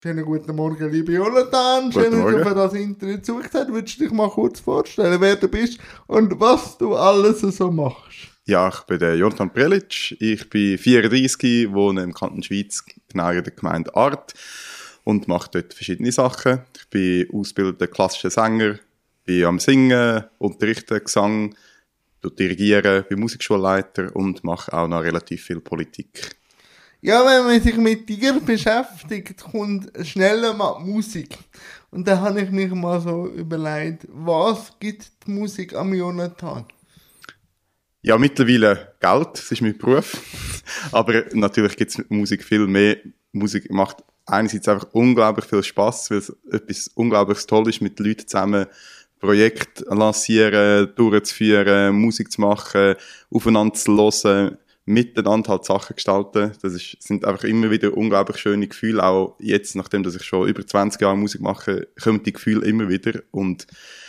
Schönen guten Morgen, liebe Jonathan. Schön, dass du für das Internet zugesagt hast. Würdest du dich mal kurz vorstellen, wer du bist und was du alles so machst? Ja, ich bin der Jonathan Prelic. Ich bin 34, wohne im Kanton Schwyz, genau in der Gemeinde Arth und mache dort verschiedene Sachen. Ich bin ausgebildeter klassischer Sänger, bin am Singen, unterrichte Gesang, dirigiere, bin Musikschulleiter und mache auch noch relativ viel Politik. Ja, wenn man sich mit dir beschäftigt, kommt schnell mal die Musik. Und da habe ich mich mal so überlegt, was gibt die Musik am Jonathan? Ja, mittlerweile Geld, das ist mein Beruf. Aber natürlich gibt es mit Musik viel mehr. Musik macht einerseits einfach unglaublich viel Spass, weil es etwas unglaublich Tolles ist, mit Leuten zusammen Projekte lancieren, durchzuführen, Musik zu machen, aufeinander zu hören, miteinander halt Sachen gestalten. Sind einfach immer wieder unglaublich schöne Gefühle. Auch jetzt, nachdem dass ich schon über 20 Jahre Musik mache, kommen die Gefühle immer wieder. Und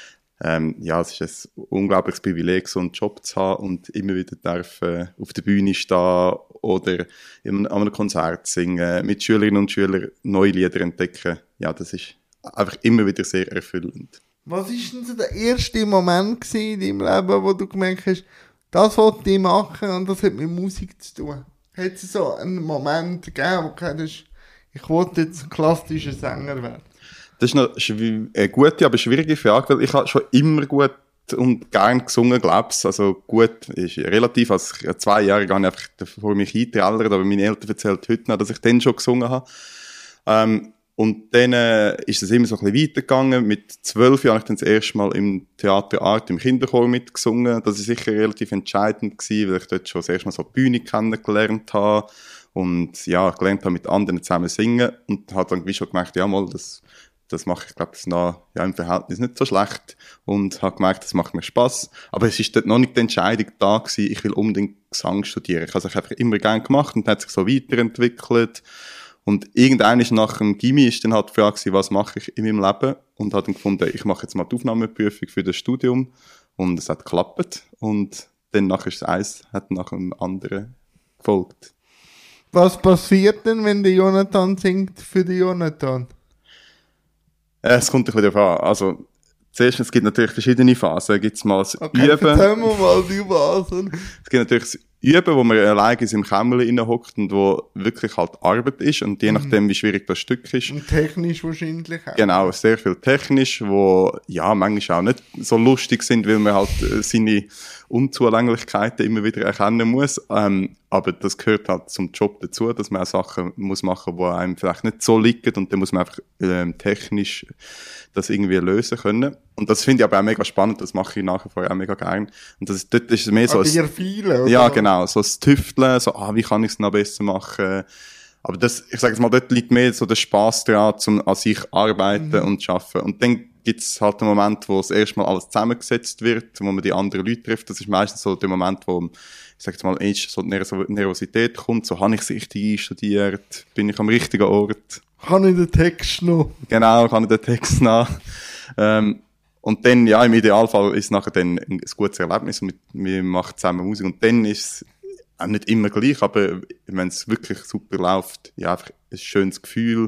es ist ein unglaubliches Privileg, so einen Job zu haben und immer wieder auf der Bühne stehen oder an einem Konzert singen, mit Schülerinnen und Schülern neue Lieder entdecken. Ja, das ist einfach immer wieder sehr erfüllend. Was war denn so der erste Moment in deinem Leben, wo du gemerkt hast, das wollte ich machen und das hat mit Musik zu tun? Hat es so einen Moment gegeben, wo du gesagt hast, ich wollte jetzt klassischer Sänger werden? Das ist noch eine gute, aber schwierige Frage, weil ich habe schon immer gut und gern gesungen, glaube ich. Also gut ist relativ, als 2 Jahre habe ich einfach vor mich eingetrellert, aber meine Eltern erzählen heute noch, dass ich dann schon gesungen habe. Und dann ist es immer so ein bisschen weitergegangen. Mit 12 Jahren habe ich dann das erste Mal im Theater Arth im Kinderchor mitgesungen. Das war sicher relativ entscheidend gewesen, weil ich dort schon das erste Mal so die Bühne kennengelernt habe. Und ja, gelernt habe, mit anderen zusammen singen. Und habe dann wie schon gemerkt, ja mal, das mache ich, glaube ich, noch, ja, im Verhältnis nicht so schlecht. Und habe gemerkt, das macht mir Spass. Aber es ist dort noch nicht die Entscheidung da gewesen, ich will unbedingt Gesang studieren. Ich habe es einfach immer gerne gemacht und hat sich so weiterentwickelt. Und irgendwann ist nach dem Gymi ist dann halt die Frage, was mache ich in meinem Leben? Und habe dann gefunden, ich mache jetzt mal die Aufnahmeprüfung für das Studium. Und es hat geklappt. Und dann nachher ist eins, hat nach dem anderen gefolgt. Was passiert denn, wenn der Jonathan singt für den Jonathan? Es kommt ein bisschen darauf an. Also, zuerst, es gibt natürlich verschiedene Phasen. Gibt es mal das Üben. Erzähl mir mal die Phasen. Es gibt natürlich das Üben, wo man alleine in seinem Kämmerlein hockt und wo wirklich halt Arbeit ist und je nachdem, wie schwierig das Stück ist. Und technisch wahrscheinlich auch. Genau, sehr viel technisch, wo ja manchmal auch nicht so lustig sind, weil man halt seine Unzulänglichkeiten immer wieder erkennen muss. Aber das gehört halt zum Job dazu, dass man auch Sachen muss machen, die einem vielleicht nicht so liegen und dann muss man einfach technisch das irgendwie lösen können. Und das finde ich aber auch mega spannend, das mache ich nachher vorher auch mega gern. Und dort ist es mehr so... viele, oder? Ja, genau, so das Tüfteln, so, wie kann ich es noch besser machen? Aber das, ich sage jetzt mal, dort liegt mehr so der Spass dran, an sich arbeiten und arbeiten. Und dann gibt's halt einen Moment, wo das erste Mal alles zusammengesetzt wird, wo man die anderen Leute trifft. Das ist meistens so der Moment, wo, ich sage jetzt mal, so die Nervosität kommt. So, habe ich es richtig einstudiert? Bin ich am richtigen Ort? Kann ich den Text noch? Genau, kann ich den Text noch. Und dann, ja, im Idealfall ist es nachher dann ein gutes Erlebnis und wir machen zusammen Musik. Und dann ist es auch nicht immer gleich, aber wenn es wirklich super läuft, ja, einfach ein schönes Gefühl.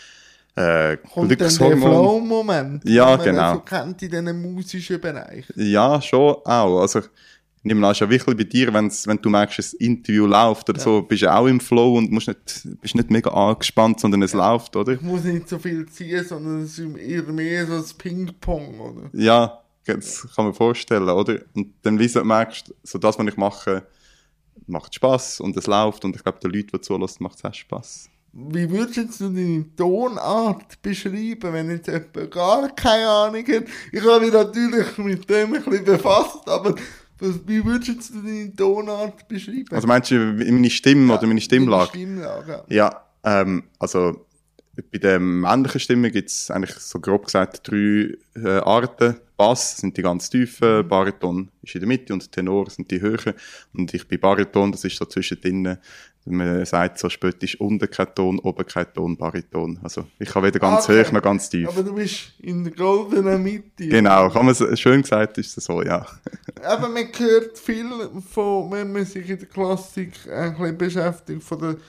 Kommt dann der Flow-Moment, ja, den man genau. so kennt in diesen musischen Bereich? Ja, schon auch. Also, ich nehme an, ist ja wirklich bei dir, wenn du merkst, ein Interview läuft oder so, bist du auch im Flow und bist nicht mega angespannt, sondern es läuft, oder? Ich muss nicht so viel ziehen, sondern es ist eher mehr so ein Ping-Pong, oder? Ja, das kann man vorstellen, oder? Und dann, wie du merkst, so das, was ich mache, macht Spass und es läuft und ich glaube, den Leuten, die zulassen, macht es auch Spass. Wie würdest du deine Tonart beschreiben, wenn jetzt jemand gar keine Ahnung hat? Ich habe mich natürlich mit dem ein bisschen befasst, aber wie würdest du deine Tonart beschreiben? Also meinst du meine Stimme oder meine Stimmlage? Stimmlage, ja. Also bei der männlichen Stimme gibt es eigentlich so grob gesagt 3 Arten. Bass sind die ganz tiefen, Bariton ist in der Mitte und Tenor sind die Höhen. Und ich bin Bariton, das ist so zwischendrin. Man sagt so spöttisch unten kein Ton, oben kein Ton, Bariton. Also ich habe weder ganz hoch noch ganz tief. Aber du bist in der goldenen Mitte. Genau, kann man schön gesagt ist es so, ja. Aber man hört viel von, wenn man sich in der Klassik ein bisschen beschäftigt, von der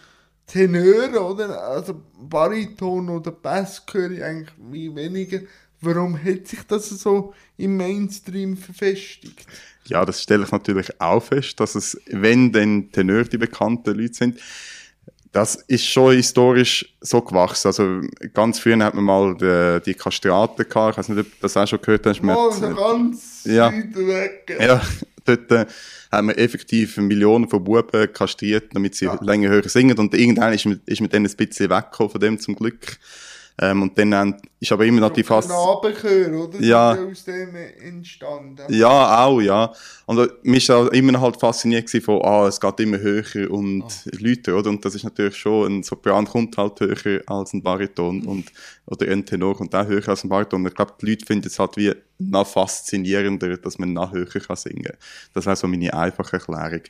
Tenor, oder? Also Bariton oder Bass höre ich eigentlich wie weniger. Warum hat sich das so im Mainstream verfestigt? Ja, das stelle ich natürlich auch fest, dass es, wenn dann Tenor die bekannten Leute sind, das ist schon historisch so gewachsen. Also ganz früher hat man mal die Kastraten gehabt. Ich weiß nicht, ob du das auch schon gehört hast. Oh, so ganz ja. weit weg. Ja, dort hat man effektiv Millionen von Buben kastriert, damit sie länger höher singen. Und irgendwann ist man dann ein bisschen weggekommen von dem, zum Glück. Und dann ist aber immer noch die fast... Knabenchör, oder? Ja. Sind aus dem entstanden. Ja, auch, ja. Und mir ist auch immer noch halt fasziniert gewesen von, es geht immer höher und lauter, oder? Und das ist natürlich schon, ein Sopran kommt halt höher als ein Bariton oder ein Tenor kommt auch höher als ein Bariton. Ich glaube, die Leute finden es halt wie noch faszinierender, dass man noch höher kann singen. Das wäre so meine einfache Erklärung.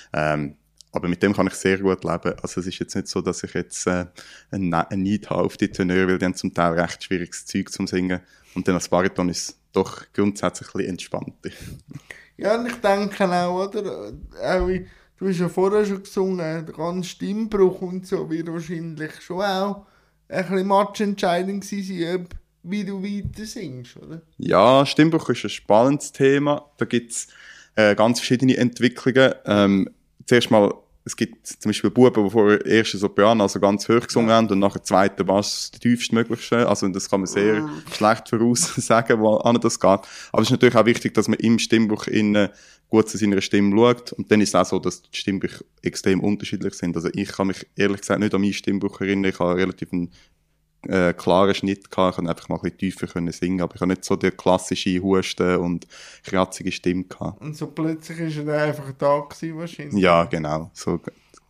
Aber mit dem kann ich sehr gut leben. Also es ist jetzt nicht so, dass ich jetzt einen Neid habe auf die Tenöre, weil die haben zum Teil recht schwieriges Zeug zum Singen. Und dann als Bariton ist es doch grundsätzlich ein bisschen entspannter. Ja, und ich denke auch, oder? Auch, du hast ja vorher schon gesungen, der ganze Stimmbruch und so wird wahrscheinlich schon auch ein bisschen matchentscheidend gewesen sein, wie du weiter singst, oder? Ja, Stimmbruch ist ein spannendes Thema. Da gibt es ganz verschiedene Entwicklungen. Zuerst mal, es gibt zum Beispiel Buben, die vorher erste Sopran, also ganz hoch gesungen haben und nachher zweite Bass, die tiefstmögliche. Also das kann man sehr schlecht voraussagen, wohin das geht. Aber es ist natürlich auch wichtig, dass man im Stimmbruch gut zu seiner Stimme schaut. Und dann ist es auch so, dass die Stimmbrüche extrem unterschiedlich sind. Also ich kann mich ehrlich gesagt nicht an meinen Stimmbruch erinnern. Ich habe relativ einen klaren Schnitt gehabt. Ich konnte einfach mal ein bisschen tiefer singen, aber ich habe nicht so die klassische Husten und kratzige Stimme gehabt. Und so plötzlich ist er dann einfach da gewesen, wahrscheinlich. Ja, genau. So.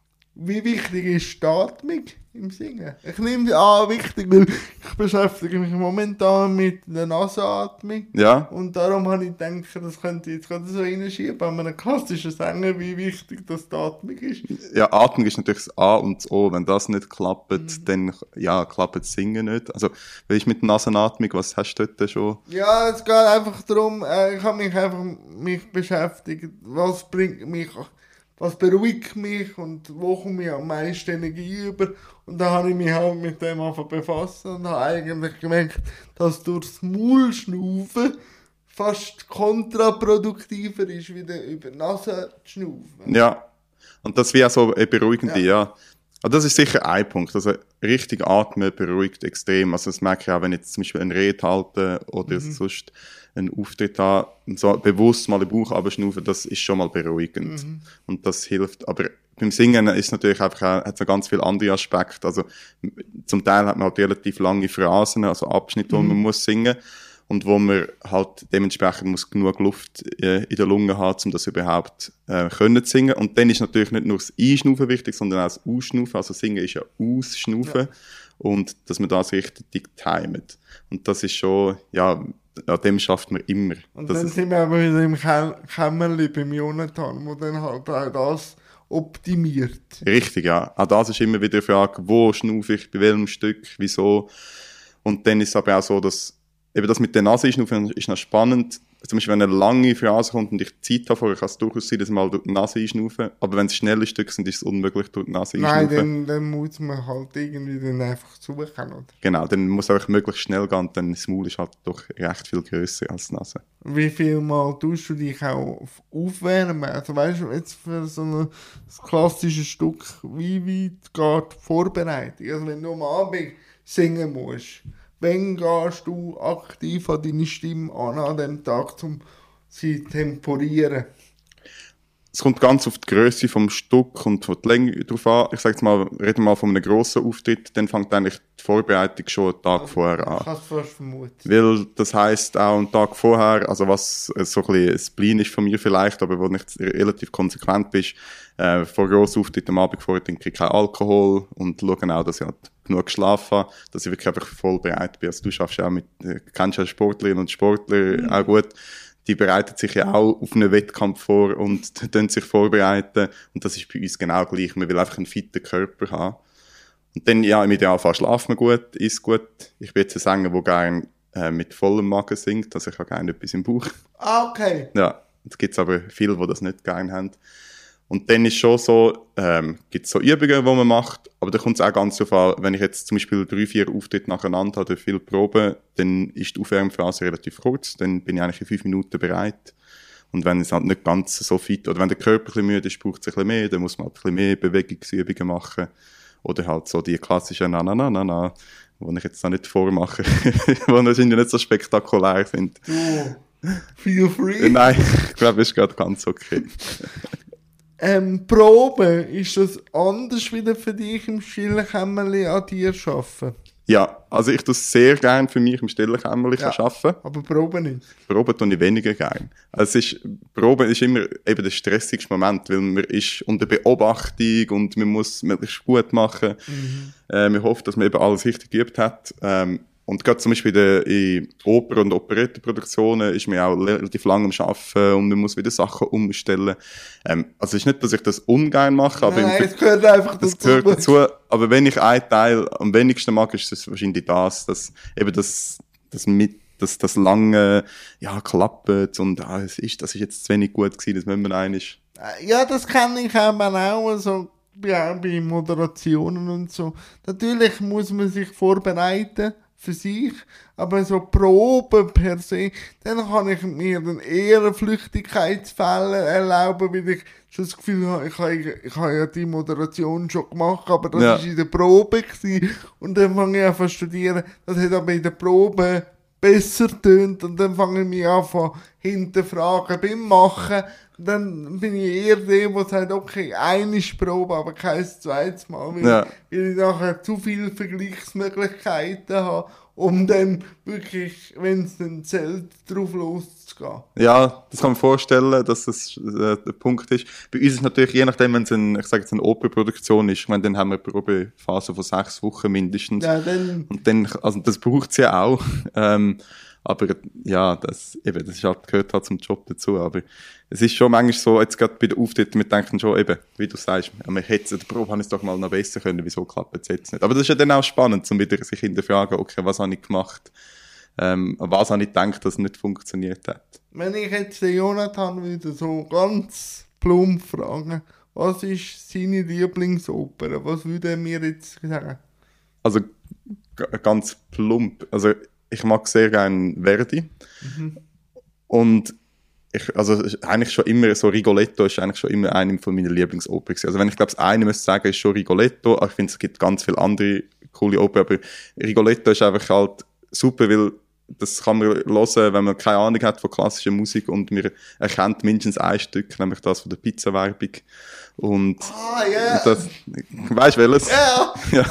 Wie wichtig ist die Atmung im Singen? Ich nehme an, wichtig, weil ich beschäftige mich momentan mit der Nasenatmung. Ja. Und darum habe ich gedacht, das könnte ich jetzt gerade so reinschieben bei einem klassischen Sänger, wie wichtig das die Atmung ist. Ja, Atmung ist natürlich das A und das O. Wenn das nicht klappt, dann klappt das Singen nicht. Also, wie ist mit der Nasenatmung? Was hast du dort schon? Ja, es geht einfach darum, ich habe mich einfach beschäftigt, was bringt mich, was beruhigt mich und wo komme ich am meisten Energie über. Und da habe ich mich halt mit dem einfach befasst und habe eigentlich gemerkt, dass durchs Maul schnaufen fast kontraproduktiver ist, wie über die Nase zu schnaufen. Ja. Und das wäre so beruhigend, ja. Aber das ist sicher ein Punkt. Also, richtig atmen beruhigt extrem. Also, das merke ich auch, wenn ich jetzt zum Beispiel eine Rede halte oder sonst einen Auftritt habe und so bewusst mal den Bauch abschnaufen, das ist schon mal beruhigend. Und das hilft. Aber beim Singen ist natürlich einfach auch, hat es noch ganz viele andere Aspekte. Also, zum Teil hat man halt relativ lange Phrasen, also Abschnitte, wo man muss singen. Und wo man halt dementsprechend muss genug Luft in der Lunge haben, um das überhaupt können zu singen. Und dann ist natürlich nicht nur das Einschnaufen wichtig, sondern auch das Ausschnaufen. Also Singen ist ja Ausschnaufen. Ja. Und dass man das richtig timet. Und das ist schon, ja, an dem schafft man immer. Und dann sind wir aber wieder im Kämmerli beim Jonathan, wo dann halt auch das optimiert. Richtig, ja. Auch das ist immer wieder die Frage, wo schnaufe ich, bei welchem Stück, wieso. Und dann ist es aber auch so, dass eben das mit der Nase einschnaufen ist noch spannend. Zum Beispiel, wenn eine lange Phrase kommt und ich Zeit habe, kann es durchaus sein, dass mal durch die Nase einschnaufen. Aber wenn es schnelle Stücke sind, ist es unmöglich, durch die Nase einschnaufen. Nein, dann muss man halt irgendwie dann einfach suchen, oder? Genau, dann muss es einfach möglichst schnell gehen und dann das Maul ist halt doch recht viel grösser als die Nase. Wie viel Mal tust du dich auch aufwärmen? Also weißt du, jetzt für so ein klassisches Stück, wie weit geht die Vorbereitung? Also wenn du am Abend singen musst, wann gehst du aktiv an deine Stimme an dem Tag, um sie zu temporieren? Es kommt ganz auf die Grösse vom Stück und von der Länge drauf an. Ich sage jetzt mal, reden wir mal von einem grossen Auftritt, dann fängt eigentlich die Vorbereitung schon einen Tag vorher an. Ich kann es fast vermuten. Weil das heisst auch einen Tag vorher, also was so ein bisschen ein Spleen ist von mir vielleicht, aber wo du nicht relativ konsequent bist, vor grossen Auftritt am Abend vorher trinke ich keinen Alkohol und schaue auch, dass ich halt genug geschlafen habe, dass ich wirklich einfach voll bereit bin. Also du schaffst ja auch kennst ja Sportlerinnen und Sportler auch gut. Die bereiten sich ja auch auf einen Wettkampf vor und dann sich vorbereiten. Und das ist bei uns genau gleich. Man will einfach einen fitten Körper haben. Und dann, ja, im Idealfall schlaft man gut, isst gut. Ich bin jetzt ein Sänger, der gerne mit vollem Magen singt. Also ich habe gerne etwas im Bauch. Ah, okay. Ja, es gibt aber viele, die das nicht gerne haben. Und dann ist schon so, gibt es so Übungen, die man macht. Aber da kommt es auch ganz darauf an, wenn ich jetzt zum Beispiel 3-4 Auftritte nacheinander habe, viel Proben, dann ist die Aufwärmphase relativ kurz, dann bin ich eigentlich in 5 Minuten bereit. Und wenn es halt nicht ganz so fit, oder wenn der Körper ein bisschen müde ist, braucht es ein bisschen mehr, dann muss man halt ein bisschen mehr Bewegungsübungen machen. Oder halt so die klassischen Na, die ich jetzt noch nicht vormache, die wahrscheinlich nicht so spektakulär sind. Feel free. Nein, ich glaube, ist gerade ganz okay. Proben, ist das anders wieder für dich im stillen Kämmerlein an dir arbeiten? Ja, also ich tue sehr gerne für mich im stillen Kämmerlein arbeiten. Aber Proben nicht? Proben tue ich weniger gerne. Also Proben ist immer eben der stressigste Moment, weil man ist unter Beobachtung und man muss es möglichst gut machen. Man hofft, dass man eben alles richtig geübt hat. Und gerade zum Beispiel in Oper- und Operettenproduktionen ist man auch relativ lange am Arbeiten und man muss wieder Sachen umstellen. Also es ist nicht, dass ich das ungern mache, aber nein, es gehört einfach das gehört dazu. Aber wenn ich einen Teil am wenigsten mag, ist es wahrscheinlich das lange, ja, klappt und das ist jetzt zu wenig gut gewesen, das müssen wir einig. Ja, das kenne ich auch so bei Moderationen und so. Natürlich muss man sich vorbereiten für sich, aber so Proben per se, dann kann ich mir dann eher Flüchtigkeitsfälle erlauben, weil ich schon das Gefühl habe, ich habe ja die Moderation schon gemacht, aber das war in der Probe gewesen. Und dann fange ich an zu studieren, das hat aber in der Probe besser tönt und dann fange ich mich an zu hinterfragen beim Machen. Dann bin ich eher der, der sagt, okay, eine Probe, aber kein zweites Mal, weil ich nachher zu viele Vergleichsmöglichkeiten habe, um dann wirklich, wenn es dann zählt, drauf loszugehen. Ja, das kann man vorstellen, dass das der Punkt ist. Bei uns ist natürlich, je nachdem, wenn es eine Operproduktion ist, ich meine, dann haben wir eine Probephase von 6 Wochen mindestens. Ja, dann. Und dann, also das braucht es ja auch. Aber ja, das ist halt, gehört halt zum Job dazu. Aber es ist schon manchmal so, jetzt gerade bei den Auftritten, wir denken schon eben, wie du sagst, wir hätten die Probe habe ich doch mal noch besser können, wieso klappt es jetzt nicht? Aber das ist ja dann auch spannend, um wieder sich hinterfragen, okay, was habe ich gemacht? Was habe ich gedacht, dass es nicht funktioniert hat? Wenn ich jetzt den Jonathan wieder so ganz plump frage, was ist seine Lieblingsoper? Was würde er mir jetzt sagen? Also ganz plump. Also ich mag sehr gerne Verdi. Und eigentlich schon immer, so Rigoletto ist eigentlich schon immer eine von meinen Lieblingsopern gewesen. Also wenn ich glaube, das eine müsste sagen, ist schon Rigoletto. Aber ich finde, es gibt ganz viele andere coole Opern, aber Rigoletto ist einfach halt super, weil das kann man hören, wenn man keine Ahnung hat von klassischer Musik und man erkennt mindestens ein Stück, nämlich das von der Pizza-Werbung. Und das, weißt du welches? Ja.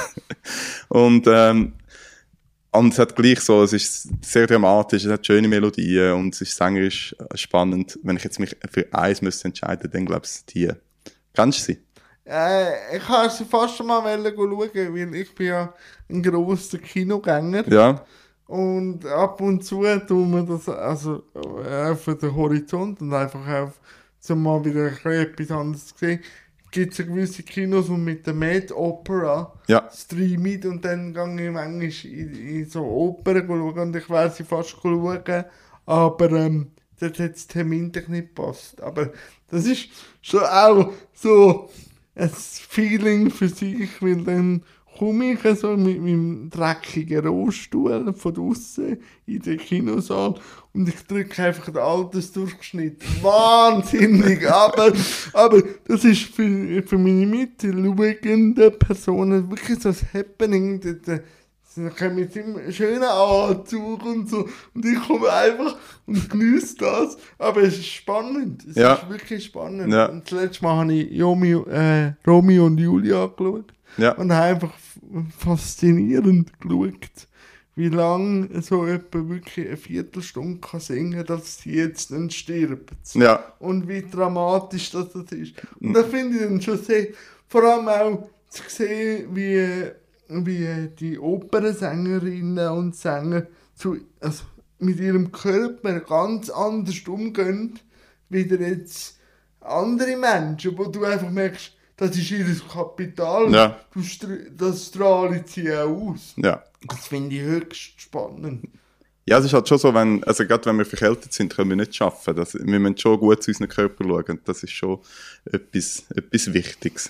Und es hat gleich so, es ist sehr dramatisch, es hat schöne Melodien und es ist sängerisch spannend. Wenn ich jetzt mich für eins müsste entscheiden, dann glaube ich die. Kennst du sie? Ich habe sie fast schon mal schauen, weil ich bin ja ein grosser Kinogänger. Ja. Und ab und zu tun wir das also auf den Horizont und einfach auf, um mal wieder etwas anderes zu sehen. Gibt es ja gewisse Kinos, die mit der Mad Opera streamen und dann gehe ich manchmal in so Opern schauen und ich wäre sie fast schauen, aber dort hat es terminlich nicht gepasst. Aber das ist schon auch so ein Feeling für sich, weil dann komme ich so mit meinem dreckigen Rollstuhl von draussen in den Kinosaal und ich drücke einfach den Altersdurchschnitt. Wahnsinnig! aber das ist für meine mitschauenden Personen wirklich so ein Happening. Sie kommen mit einem schönen Anzug und so und ich komme einfach und genieße das. Aber es ist spannend. Es ist wirklich spannend. Ja. Und das letzte Mal habe ich Romeo und Julia geschaut. Ja. Und habe einfach faszinierend geschaut, wie lange so jemand wirklich eine Viertelstunde kann singen kann, dass sie jetzt dann stirbt. Ja. Und wie dramatisch das ist. Und das finde ich dann schon sehr, vor allem auch zu sehen, wie die Opernsängerinnen und Sänger mit ihrem Körper ganz anders umgehen, wie jetzt andere Menschen, wo du einfach merkst, das ist ihr Kapital. Ja. Das strahlen sie auch aus. Ja. Das finde ich höchst spannend. Ja, es ist halt schon so, gerade wenn wir verkältet sind, können wir nicht schaffen. Wir müssen schon gut zu unserem Körper schauen. Das ist schon etwas Wichtiges.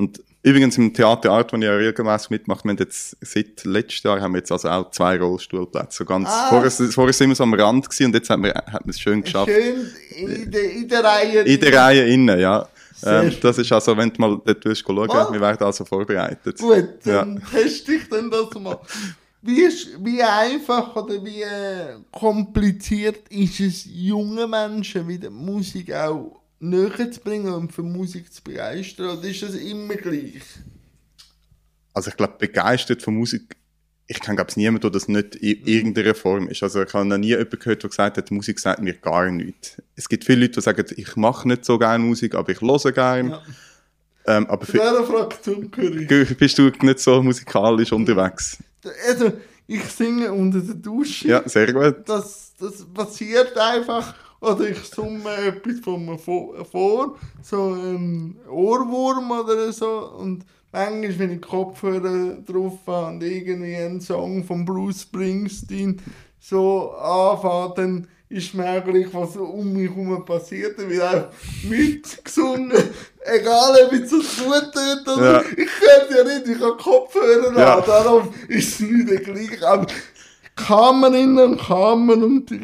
Und übrigens im Theater Art, wo ich ja regelmäßig mitmache, wir haben jetzt, seit letztes Jahr haben wir jetzt also auch 2 Rollstuhlplätze. So ganz, vorher sind wir so am Rand gewesen und jetzt hat man es schön geschafft. Schön in der Reihe. In der Reihe innen, ja. Das ist also, wenn du mal dort schauen, wir werden also vorbereitet. Gut, dann teste ich dann das mal. Wie einfach oder wie kompliziert ist es, junge Menschen wieder Musik auch näher zu bringen und für Musik zu begeistern? Oder ist das immer gleich? Also ich glaube, begeistert von Musik, ich kenne glaube ich niemanden, der das nicht in irgendeiner Form ist. Also ich habe noch nie jemanden gehört, der gesagt hat, Musik sagt mir gar nichts. Es gibt viele Leute, die sagen, ich mache nicht so gerne Musik, aber ich höre gerne. Ja. Aber für dieser Fraktion gehöre ich. Bist du nicht so musikalisch unterwegs? Also, ich singe unter der Dusche. Ja, sehr gut. Das passiert einfach. Oder ich summe etwas von mir vor, so ein Ohrwurm oder so. Und manchmal, wenn ich Kopfhörer drauf habe und irgendwie einen Song von Bruce Springsteen so anfange, dann ist mir gleich, was um mich herum passiert. Da wird auch mitgesungen. Egal, ob ich so gut tut oder ich höre ja nicht, ich habe Kopfhörer an. Darum ist es nicht gleich. Aber Kammerinnen und die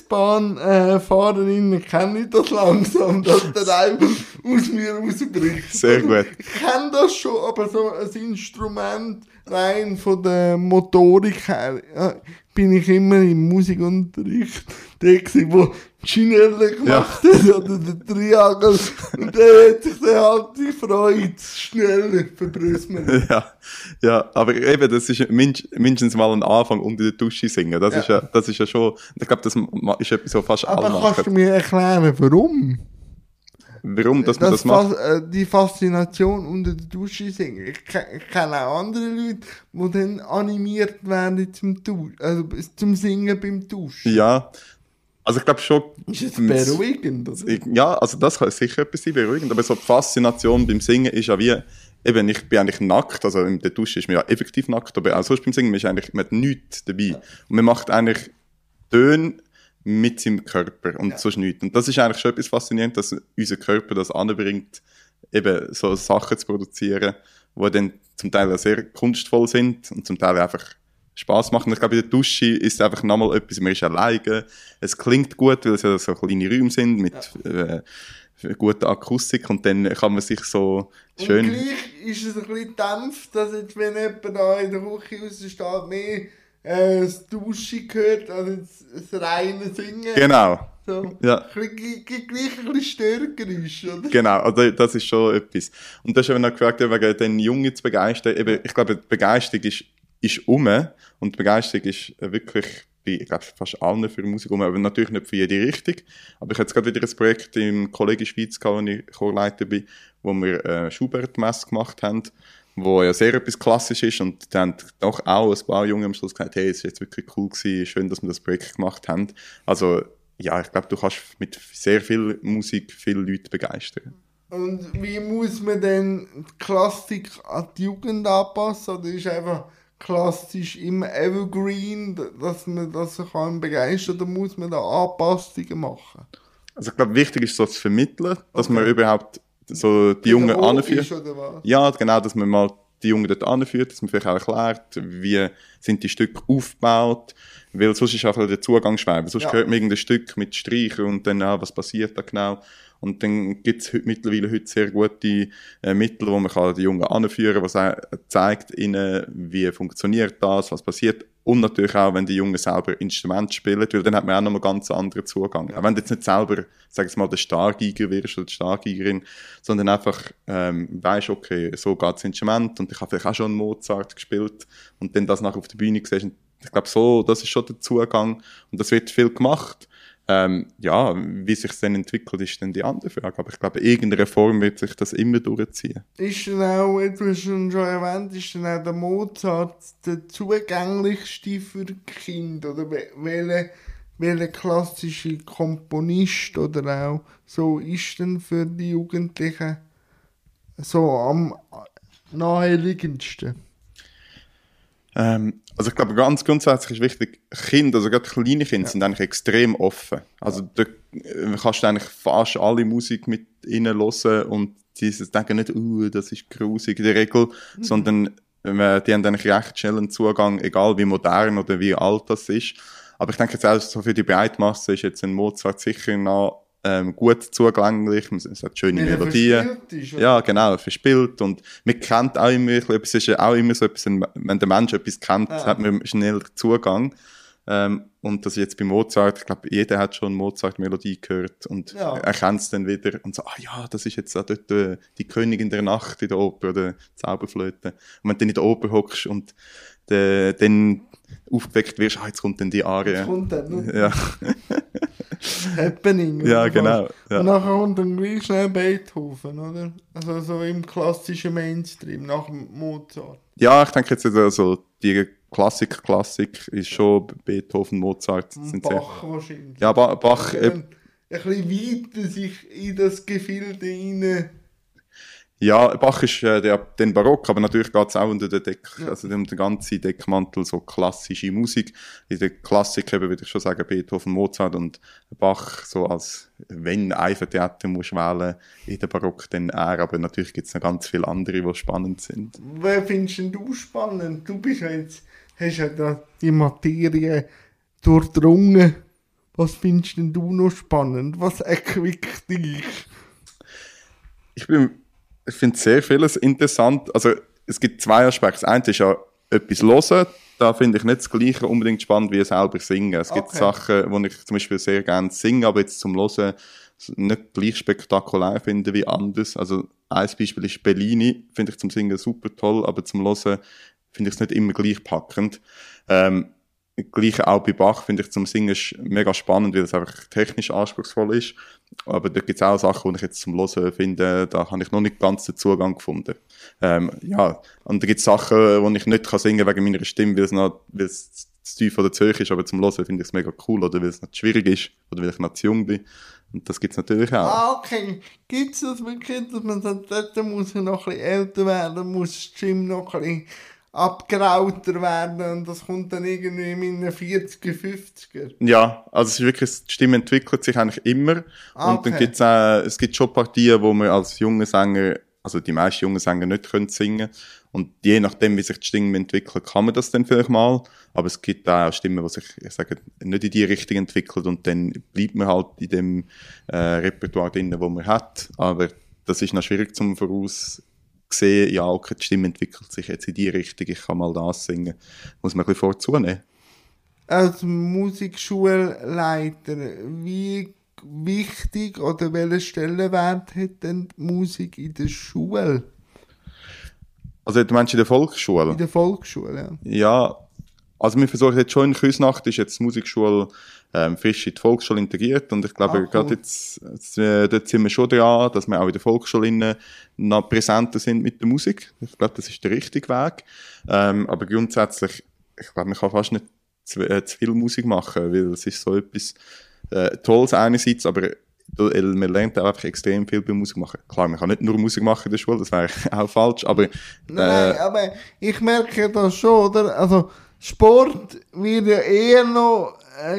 S-Bahn-Fahrerinnen kennen das langsam, dass der einfach aus mir rausbricht. Sehr gut. Ich kenne das schon, aber so ein Instrument rein von der Motorik her, bin ich immer im Musikunterricht der gewesen, wo Ginelle gemacht hat, oder der Triangel, und der hat sich dann halt die Freude schnell verbrüsselt. Ja, aber eben, das ist mindestens mal ein Anfang unter der Dusche singen, das ist ja schon, ich glaube, das ist etwas, was fast alle machen. Aber kannst du mir erklären, warum? Warum, dass man das macht? Die Faszination unter der Dusche singen. Ich kenne auch andere Leute, die dann animiert werden zum Singen beim Duschen. Ja, also ich glaube schon... Ist es beruhigend? Oder? Ja, also das kann sicher etwas sein, beruhigend, aber so die Faszination beim Singen ist ja wie... Eben, ich bin eigentlich nackt, also in der Dusche ist man ja effektiv nackt, aber auch sonst beim Singen man hat nichts dabei. Und man macht eigentlich Töne mit seinem Körper und sonst nichts. Und das ist eigentlich schon etwas faszinierend, dass unser Körper das anbringt, eben so Sachen zu produzieren, die dann zum Teil sehr kunstvoll sind und zum Teil einfach Spass machen. Ich glaube, in der Dusche ist es einfach nochmal etwas, man ist alleine. Es klingt gut, weil es ja so kleine Räume sind mit guter Akustik und dann kann man sich so schön... Und gleich ist es ein bisschen dämpft, dass jetzt, wenn jemand da in der Küche raussteht, mehr das Duschen gehört, also das reine Singen. Genau. So, ja. Gleich ein bisschen stärker ist, oder? Genau, also das ist schon etwas. Und das ist eben noch gefragt, wegen den Jungen zu begeistern. Eben, ich glaube, die Begeisterung ist und die Begeisterung ist wirklich bei, ich glaube, fast allen für Musik aber natürlich nicht für jede Richtung. Aber ich habe jetzt gerade wieder ein Projekt im Kolleg Schweiz gehabt, wo ich Chorleiter bin, wo wir Schubert-Messe gemacht haben, wo ja sehr etwas klassisch ist und dann haben doch auch ein paar Junge am Schluss gesagt, hey, es ist jetzt wirklich cool gewesen, schön, dass wir das Projekt gemacht haben. Also, ja, ich glaube, du kannst mit sehr viel Musik viele Leute begeistern. Und wie muss man denn die Klassik an die Jugend anpassen? Oder ist einfach klassisch immer evergreen, dass man das kann begeistern, oder muss man da Anpassungen machen? Also ich glaube, wichtig ist so zu vermitteln, dass man überhaupt so die Jungen anführt. Ja, genau, dass man mal die Jungen dort anführt, dass man vielleicht auch erklärt, wie sind die Stücke aufgebaut, weil sonst ist auch der Zugang schwer. Sonst hört man irgendein Stück mit Streichen und dann, was passiert da genau. Und dann gibt es mittlerweile sehr gute Mittel, wo man die Jungen anführen kann, was zeigt ihnen, wie funktioniert das, was passiert. Und natürlich auch, wenn die Jungen selber Instrumente spielen, weil dann hat man auch noch einen ganz anderen Zugang. Ja. Auch wenn du jetzt nicht selber, sag ich mal, der Stargeiger wirst oder die Stargeigerin, sondern einfach weisst, okay, so geht das Instrument und ich habe vielleicht auch schon einen Mozart gespielt und dann das nachher auf der Bühne gesehen. Ich glaube, so, das ist schon der Zugang und das wird viel gemacht. Ja, wie sich es dann entwickelt, ist dann die andere Frage. Aber ich glaube, in irgendeiner Form wird sich das immer durchziehen. Ist dann auch, du hast schon erwähnt, ist dann auch der Mozart der zugänglichste für Kinder? Oder welcher klassische Komponist oder auch so ist denn für die Jugendlichen so am naheliegendsten? Also ich glaube, ganz grundsätzlich ist wichtig, Kinder, also gerade kleine Kinder, sind eigentlich extrem offen. Also da kannst du eigentlich fast alle Musik mit ihnen hören und die denken nicht, das ist grusig in der Regel, sondern die haben eigentlich recht schnell einen Zugang, egal wie modern oder wie alt das ist. Aber ich denke jetzt auch, so für die Breitmasse ist jetzt ein Mozart sicher noch gut zugänglich, es hat schöne Melodien. Ja, genau, verspielt und man kennt auch immer, es ist ja auch immer so etwas, wenn der Mensch etwas kennt, hat man schnell Zugang. Und das jetzt bei Mozart, ich glaube, jeder hat schon Mozart-Melodie gehört und erkennt es dann wieder und so, das ist jetzt auch dort die Königin der Nacht in der Oper oder die Zauberflöte. Und wenn du dann in der Oper hockst und dann aufgeweckt wirst, jetzt kommt dann die Arie. Jetzt kommt dann, ja. Happening. Ja, genau. Ja. Und nachher kommt dann gleich schnell Beethoven, oder? Also so im klassischen Mainstream, nach Mozart. Ja, ich denke jetzt also die Klassik ist schon Beethoven, Mozart. Und Bach wahrscheinlich. Ja, Bach. Ein bisschen weiter sich in das Gefilde rein. Ja, Bach ist den Barock, aber natürlich geht es auch unter den also um den ganzen Deckmantel, so klassische Musik. In der Klassik eben, würde ich schon sagen, Beethoven, Mozart und Bach, so als, wenn Eiffeltheater musst wählen, in der Barock, dann er, aber natürlich gibt es noch ganz viele andere, die spannend sind. Wer findest denn du spannend? Du bist ja jetzt, hast ja da die Materie durchdrungen. Was findest denn du noch spannend? Was erquickt dich? Ich finde sehr vieles interessant. Also, es gibt zwei Aspekte. Das eine ist ja etwas hören. Da finde ich nicht das Gleiche unbedingt spannend wie selber singen. Es gibt Sachen, wo ich zum Beispiel sehr gerne singe, aber jetzt zum Hören nicht gleich spektakulär finde wie anders. Also, ein Beispiel ist Bellini. Finde ich zum Singen super toll, aber zum Hören finde ich es nicht immer gleich packend. Gleiche auch bei Bach finde ich zum Singen ist mega spannend, weil es einfach technisch anspruchsvoll ist. Aber da gibt es auch Sachen, die ich jetzt zum Hören finde, da habe ich noch nicht ganz den Zugang gefunden. Und da gibt es Sachen, die ich nicht singen kann wegen meiner Stimme, weil es zu tief oder zu hoch ist, aber zum Hören finde ich es mega cool, oder weil es noch zu schwierig ist, oder weil ich noch zu jung bin. Und das gibt es natürlich auch. Okay. Gibt es das wirklich, dass man sagt, dort muss ich noch ein bisschen älter werden, muss die Stimme noch ein bisschen abgerauter werden und das kommt dann irgendwie in meinen 40er, 50er. Ja, also es ist wirklich, die Stimme entwickelt sich eigentlich immer. Und dann gibt's es gibt schon Partien, wo man als junger Sänger, also die meisten jungen Sänger nicht können singen. Und je nachdem, wie sich die Stimme entwickelt, kann man das dann vielleicht mal. Aber es gibt auch Stimmen, die sich, ich sage, nicht in die Richtung entwickelt und dann bleibt man halt in dem Repertoire drin, wo man hat. Aber das ist noch schwierig zum voraussehen, ja, okay, die Stimme entwickelt sich jetzt in die Richtung, ich kann mal das singen. Muss man ein bisschen vorzunehmen. Als Musikschulleiter, wie wichtig oder welchen Stellenwert hat denn die Musik in der Schule? Also du meinst in der Volksschule? In der Volksschule, ja. Ja, also wir versuchen jetzt schon in Küsnacht, ist jetzt die Musikschule frisch in die Volksschule integriert und ich glaube, gerade jetzt dort sind wir schon dran, dass wir auch in der Volksschule noch präsenter sind mit der Musik. Ich glaube, das ist der richtige Weg. Aber grundsätzlich, ich glaube, man kann fast nicht zu viel Musik machen, weil es ist so etwas Tolles einerseits, aber man lernt auch einfach extrem viel bei Musik machen. Klar, man kann nicht nur Musik machen in der Schule, das wäre auch falsch, aber... Nein, aber ich merke das schon, oder? Also, Sport wird ja eher noch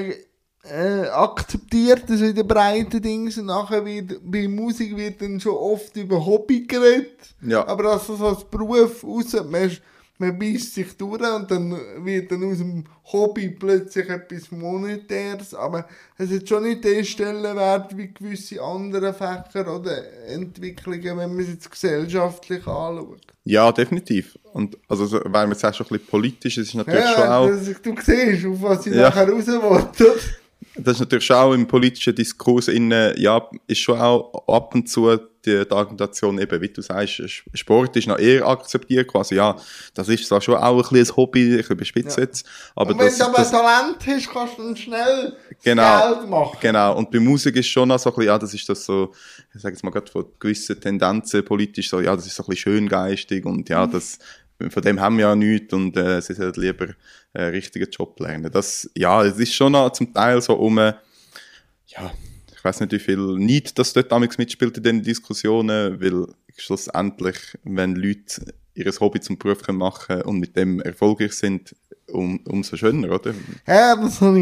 akzeptiert, also in den breiten Dingen. Nachher bei Musik wird dann schon oft über Hobby geredet. Ja. Aber also so als Beruf raus, man beißt sich durch und dann wird dann aus dem Hobby plötzlich etwas Monetäres. Aber es hat schon nicht den Stellenwert wie gewisse andere Fächer oder Entwicklungen, wenn man es jetzt gesellschaftlich anschaut. Ja, definitiv. Und also, weil man jetzt auch schon ein bisschen politisch ist, ist natürlich schon auch... Du siehst, auf was ich nachher raus will. Das ist natürlich schon auch im politischen Diskurs ist schon auch ab und zu die Argumentation eben, wie du sagst, Sport ist noch eher akzeptiert, quasi, ja, das ist zwar schon auch ein bisschen ein Hobby, ein bisschen bespitzt jetzt, aber und wenn du aber Talent hast, kannst du dann schnell Geld machen. Genau, und bei Musik ist schon noch so ein bisschen, ja, das ist das so, ich sage jetzt mal gerade von gewissen Tendenzen politisch, so, ja, das ist so ein bisschen schöngeistig und ja, das, von dem haben wir ja nichts und sie sollten lieber einen richtigen Job lernen. Das, ja, es ist schon noch zum Teil so ja, ich weiß nicht, wie viel Neid das dort damals mitspielt in diesen Diskussionen, weil schlussendlich, wenn Leute ihr Hobby zum Beruf machen können und mit dem erfolgreich sind, umso schöner, oder? Ja, das habe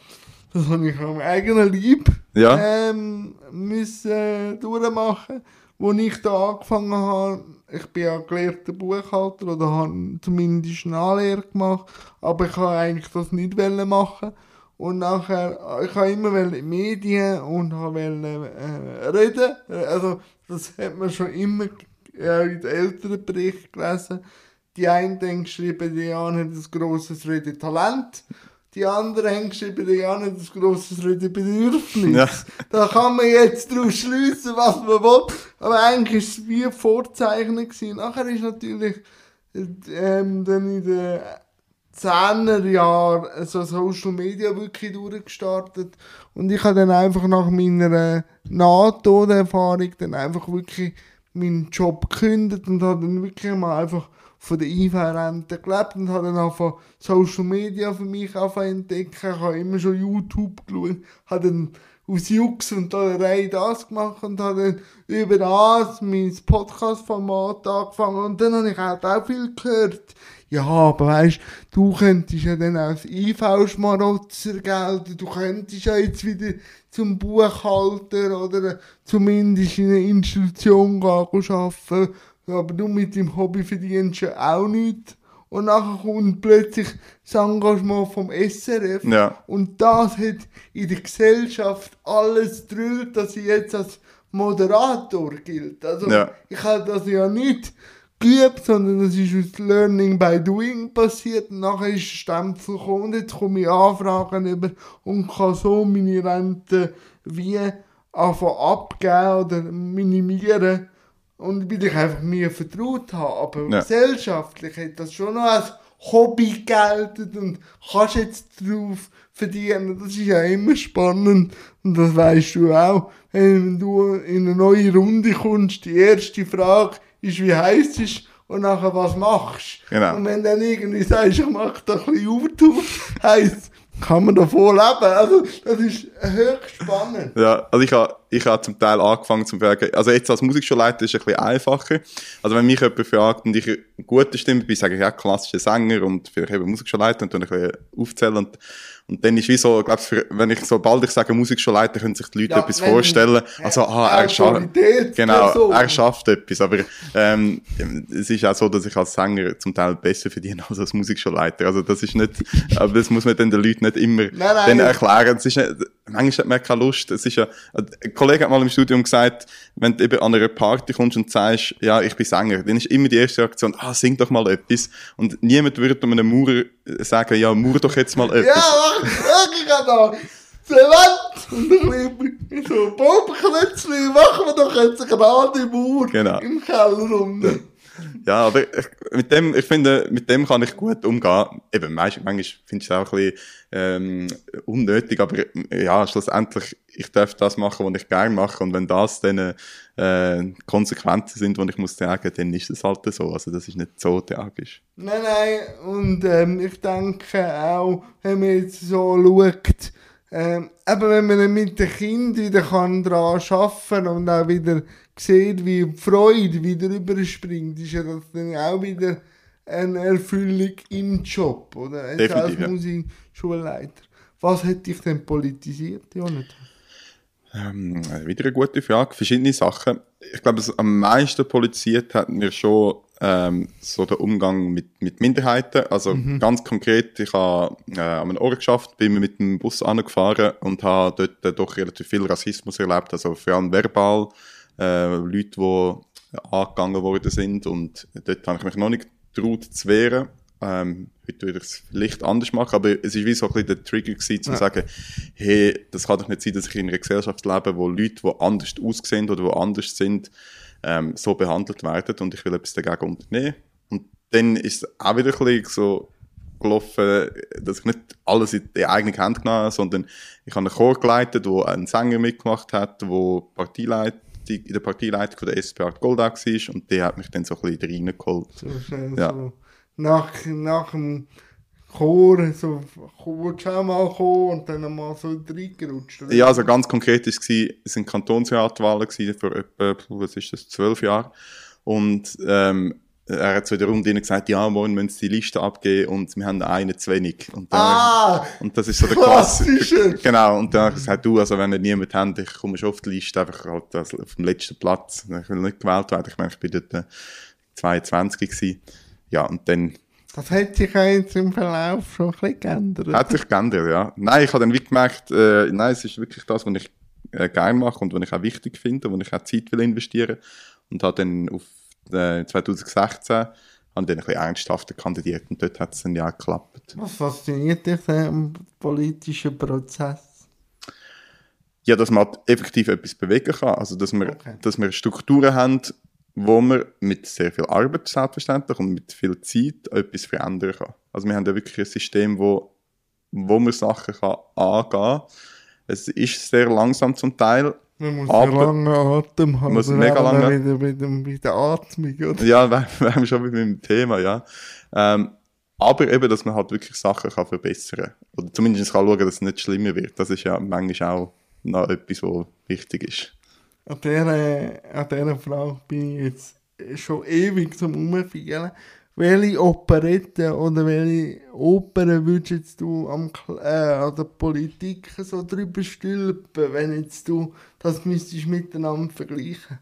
ich am eigenen Leib müssen durchmachen. als ich da angefangen habe, ich bin ja gelehrter Buchhalter oder habe zumindest eine Anlehre gemacht, aber ich wollte eigentlich das nicht machen. Und nachher, ich habe immer in die Medien und wollte reden. Also, das hat man schon immer in den älteren Berichten gelesen. Die einen haben geschrieben, die Jan hat ein grosses Redetalent. Die anderen haben geschrieben, die Jan hat ein grosses Redebedürfnis. Ja. Da kann man jetzt daraus schliessen, was man will. Aber eigentlich war es wie Vorzeichnen gewesen. Nachher ist natürlich dann in den 10er Jahren so Social Media wirklich durchgestartet. Und ich habe dann einfach nach meiner NATO-Erfahrung dann einfach wirklich meinen Job gekündigt und habe dann wirklich mal einfach von der IV-Rente gelebt und habe dann einfach Social Media für mich entdeckt. Ich habe immer schon YouTube geschaut, habe dann aus Jux und Tollerei das gemacht und habe dann über das mein Podcast-Format angefangen und dann habe ich halt auch viel gehört. Ja, aber weisst, du könntest ja dann als IV-Schmarotzer gelten, du könntest ja jetzt wieder zum Buchhalter oder zumindest in eine Institution arbeiten, aber du mit deinem Hobby verdienst ja auch nichts. Und nachher kommt plötzlich das Engagement vom SRF. Ja. Und das hat in der Gesellschaft alles gedrillt, dass ich jetzt als Moderator gilt. Also ich habe das ja nicht geübt, sondern das ist aus Learning by Doing passiert. Und nachher ist der Stempel gekommen und jetzt komme ich Anfragen über und kann so meine Rente wie einfach abgeben oder minimieren. Und weil ich einfach mir vertraut habe. Aber gesellschaftlich hat das schon noch als Hobby gelten und kannst jetzt drauf verdienen. Das ist ja immer spannend. Und das weisst du auch. Wenn du in eine neue Runde kommst, die erste Frage ist, wie heisst es? Und nachher, was machst du? Genau. Und wenn dann irgendwie sagst, ich mache da ein bisschen YouTube, heisst, kann man davon leben. Also, das ist höchst spannend. Ja, also ich habe zum Teil angefangen zu sagen, also jetzt als Musikschulleiter ist es ein bisschen einfacher. Also wenn mich jemand fragt und ich eine gute Stimme bin, sage ich ja, klassischer Sänger und vielleicht eben Musikschulleiter und dann ein bisschen aufzählen und dann ist wie so, glaube ich, wenn ich sobald ich sage Musikschulleiter, können sich die Leute etwas vorstellen. Also, er schafft etwas. Aber es ist auch so, dass ich als Sänger zum Teil besser verdiene als Musikschulleiter. Also das ist nicht, aber das muss man dann den Leuten nicht immer dann erklären. Es ist nicht, manchmal hat man keine Lust. Es ist ja, ein Kollege hat mal im Studium gesagt, wenn du eben an einer Party kommst und sagst, ja, ich bin Sänger, dann ist immer die erste Reaktion, sing doch mal etwas. Und niemand würde einem Maurer sagen, ja, mauer doch jetzt mal etwas. Ja, ich kann da Zement und ein bisschen so Bobenklötzchen, machen wir doch jetzt eine gerade Mauer im Keller rum. Ja, aber ich finde, mit dem kann ich gut umgehen. Eben, manchmal finde ich es auch ein bisschen unnötig, aber ja, schlussendlich, ich darf das machen, was ich gerne mache und wenn das dann Konsequenzen sind, die ich muss sagen, dann ist es halt so. Also das ist nicht so tragisch. Nein, und ich denke auch, wenn man jetzt so schaut, aber wenn man mit den Kindern wieder daran arbeiten kann und auch wieder sieht, wie die Freude wieder überspringt, ist ja das dann auch wieder eine Erfüllung im Job, oder? Jetzt als Musikschulleiter. Was hat dich denn politisiert, Jonathan? Wieder eine gute Frage. Verschiedene Sachen. Ich glaube, was am meisten politisiert hat mir schon so der Umgang mit Minderheiten. Also ganz konkret, ich habe an einem Ort geschafft, bin mit dem Bus angefahren und habe dort doch relativ viel Rassismus erlebt. Also vor allem verbal, Leute, die angegangen worden sind. Und dort habe ich mich noch nicht getraut zu wehren. Heute würde ich es vielleicht anders machen, aber es war wie so ein bisschen der Trigger gewesen, zu sagen, hey, das kann doch nicht sein, dass ich in einer Gesellschaft lebe, wo Leute, die anders aussehen oder die anders sind, so behandelt werden und ich will etwas dagegen unternehmen. Und dann ist es auch wieder ein bisschen so gelaufen, dass ich nicht alles in die eigene Hand genommen habe, sondern ich habe einen Chor geleitet, wo ein Sänger mitgemacht hat, wo in der Parteileitung von der SP Art Goldau war und der hat mich dann so ein bisschen reingeholt. So schnell so. Nach dem Chor, so, willst du auch mal kommen und dann mal so reingerutscht? Ja, also ganz konkret war es sind Kantonsratwahlen vor etwa, 12 Jahren. Und er hat so in der Runde gesagt, ja, morgen müssen sie die Liste abgeben und wir haben einen zu wenig. Und das ist so der Klassiker. Genau, und dann habe ich gesagt, du, also wenn ihr niemanden habt, ich komme schon auf die Liste, einfach halt auf dem letzten Platz. Ich will nicht gewählt werden, ich meine, ich bin dort 22 gewesen. Ja, und dann... Das hat sich ja jetzt im Verlauf schon ein bisschen geändert. Hat sich geändert, ja. Nein, ich habe dann wie gemerkt, nein, es ist wirklich das, was ich gerne mache und was ich auch wichtig finde, wo ich auch Zeit will investieren. Und habe dann auf 2016 habe dann ein bisschen ernsthafter kandidiert und dort hat es dann ja geklappt. Was fasziniert dich am politischen Prozess? Ja, dass man halt effektiv etwas bewegen kann. Also, dass wir Strukturen haben, wo man mit sehr viel Arbeit selbstverständlich und mit viel Zeit etwas verändern kann. Also wir haben ja wirklich ein System, wo man Sachen kann angehen kann. Es ist sehr langsam zum Teil. Man muss einen langen Atem haben. Man muss mega lange. Bei der Atmung, oder? Ja, wir haben schon mit dem Thema, ja. Aber eben, dass man halt wirklich Sachen kann verbessern kann. Oder zumindest kann schauen, dass es nicht schlimmer wird. Das ist ja manchmal auch noch etwas, was wichtig ist. An dieser Frage bin ich jetzt schon ewig zum Umfeilen. Welche Operetten oder welche Opern würdest du an der Politik so drüber stülpen, wenn jetzt du das müsstest miteinander vergleichen?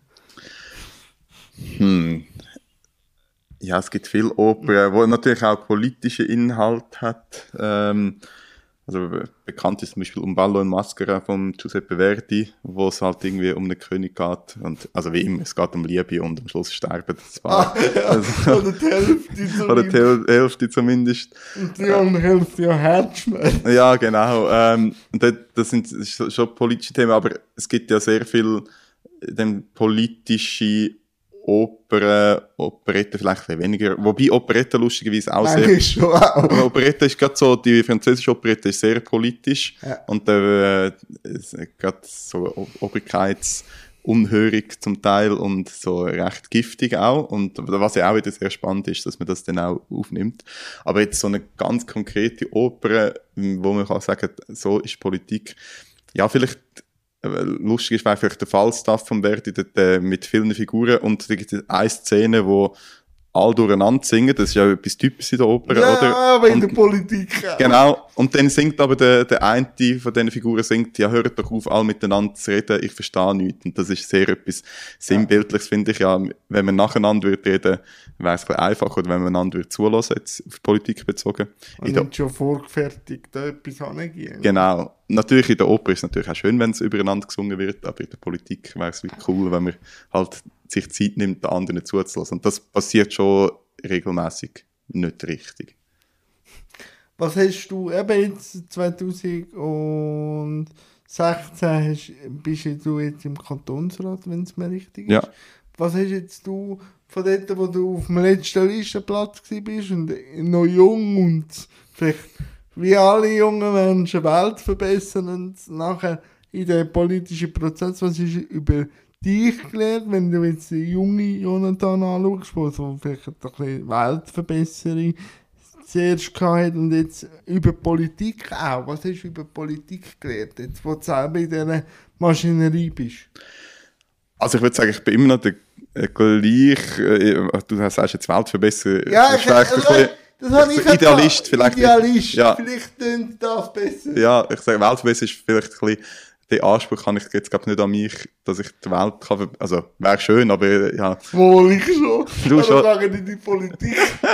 Ja, es gibt viele Opern, die natürlich auch politische Inhalt hat. Also bekannt ist zum Beispiel Un ballo in Maschera von Giuseppe Verdi, wo es halt irgendwie um einen König geht. Und, also wie immer, es geht um Liebe und am Schluss sterben das Paar. Oder die Hälfte zumindest. Oder die Hälfte zumindest. Und die andere Hälfte ja Herzschmerz. Ja, genau. Und das sind schon politische Themen, aber es gibt ja sehr viel politische Operette vielleicht ein bisschen weniger. Wobei Operette lustigerweise auch sehr... Schon auch. Operette ist gerade so, die französische Operette ist sehr politisch. Ja. Und gerade so obrigkeitsunhörig zum Teil und so recht giftig auch. Und was ja auch wieder sehr spannend ist, dass man das dann auch aufnimmt. Aber jetzt so eine ganz konkrete Oper, wo man kann sagen, so ist Politik. Ja, vielleicht... Lustig ist vielleicht der Falstaff von Verdi mit vielen Figuren und da gibt es eine Szene, wo alle durcheinander singen, das ist ja etwas Typisches in der Oper, ja, oder? Ja, aber in der Politik auch. Genau, und dann singt aber der eine von diesen Figuren singt, ja, hört doch auf, alle miteinander zu reden, ich verstehe nichts. Und das ist sehr etwas Sinnbildliches, finde ich, ja, wenn man nacheinander würde reden, wäre es ein bisschen einfacher, oder wenn man einander würde zulassen, jetzt auf die Politik bezogen. Und nicht schon vorgefertigt etwas angehen. Genau. Natürlich in der Oper ist es natürlich auch schön, wenn es übereinander gesungen wird, aber in der Politik wäre es wirklich cool, wenn man halt sich Zeit nimmt, den anderen zuzulassen. Und das passiert schon regelmäßig nicht richtig. Was hast du eben jetzt 2016 bist du jetzt im Kantonsrat, wenn es mir richtig ist? Ja. Was hast jetzt du von dort, wo du auf dem letzten Listenplatz warst und noch jung und vielleicht wie alle jungen Menschen Welt verbessern und nachher in den politischen Prozess, was ist über dich gelernt, wenn du jetzt den jungen Jonathan anschaust, der so vielleicht ein bisschen Weltverbesserung zuerst gehabt und jetzt über Politik auch. Was hast du über Politik gelernt, jetzt wo du selber in dieser Maschinerie bist? Also ich würde sagen, ich bin immer noch der gleiche, du sagst jetzt Weltverbesserer. Ja, das habe ich Idealist vielleicht. Idealist, ja. Vielleicht klingt das besser. Ja, ich sage, Weltverbesserer ist vielleicht ein bisschen, den Anspruch kann ich jetzt glaube nicht an mich, dass ich die Welt kann, also wäre schön, aber ja. Wohl, ich schon. Du schon. Sagen in die Politik.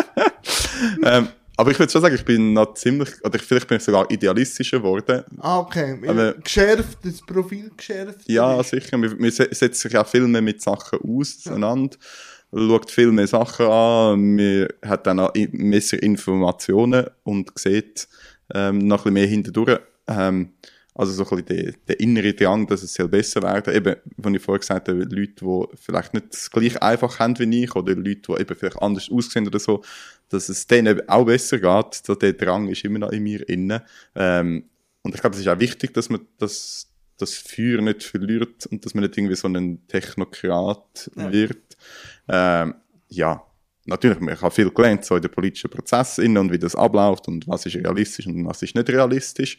Aber ich würde schon sagen, ich bin noch ziemlich, oder vielleicht bin ich sogar idealistischer geworden. Ah, okay. Geschärft, das Profil geschärft? Ja, sicher. Man setzt sich ja viel mehr mit Sachen auseinander. Schaut viel mehr Sachen an, man hat dann auch mehr Informationen und sieht noch ein bisschen mehr hintendurch. Also so ein bisschen der innere Drang, dass es besser werden soll. Eben, wie ich vorher gesagt habe, Leute, die vielleicht nicht das gleich einfach haben wie ich, oder Leute, die eben vielleicht anders aussehen oder so, dass es denen auch besser geht. So der Drang ist immer noch in mir inne. Und ich glaube, es ist auch wichtig, dass man das Feuer nicht verliert und dass man nicht irgendwie so ein Technokrat wird. Ja, natürlich, man hat viel gelernt, so in den politischen Prozessen und wie das abläuft und was ist realistisch und was ist nicht realistisch.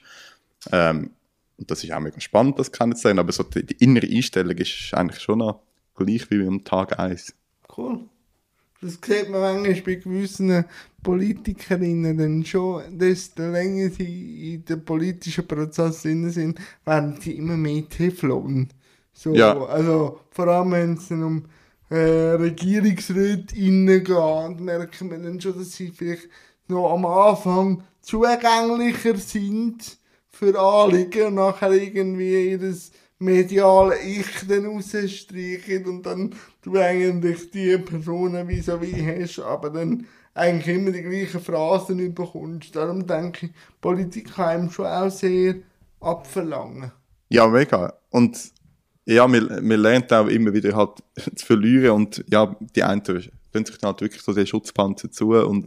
Und das ist auch mega spannend, das kennenzulernen, aber so die innere Einstellung ist eigentlich schon noch gleich wie am Tag 1. Cool. Das sieht man manchmal bei gewissen Politikerinnen dann schon, desto länger sie in den politischen Prozess drin sind, werden sie immer mehr Teflon. So, Ja. also vor allem wenn es dann um RegierungsrätInnen geht, merkt man dann schon, dass sie vielleicht noch am Anfang zugänglicher sind für Anliegen und nachher irgendwie ihres mediale Ich dann rausstreichen und dann du eigentlich die Personen vis-à-vis hast, aber dann eigentlich immer die gleichen Phrasen bekommst. Darum denke ich, Politik kann einem schon auch sehr abverlangen. Ja, mega. Und ja, man lernt auch immer wieder halt zu verlieren und ja, die einen tun sich dann halt wirklich so den Schutzpanzer zu und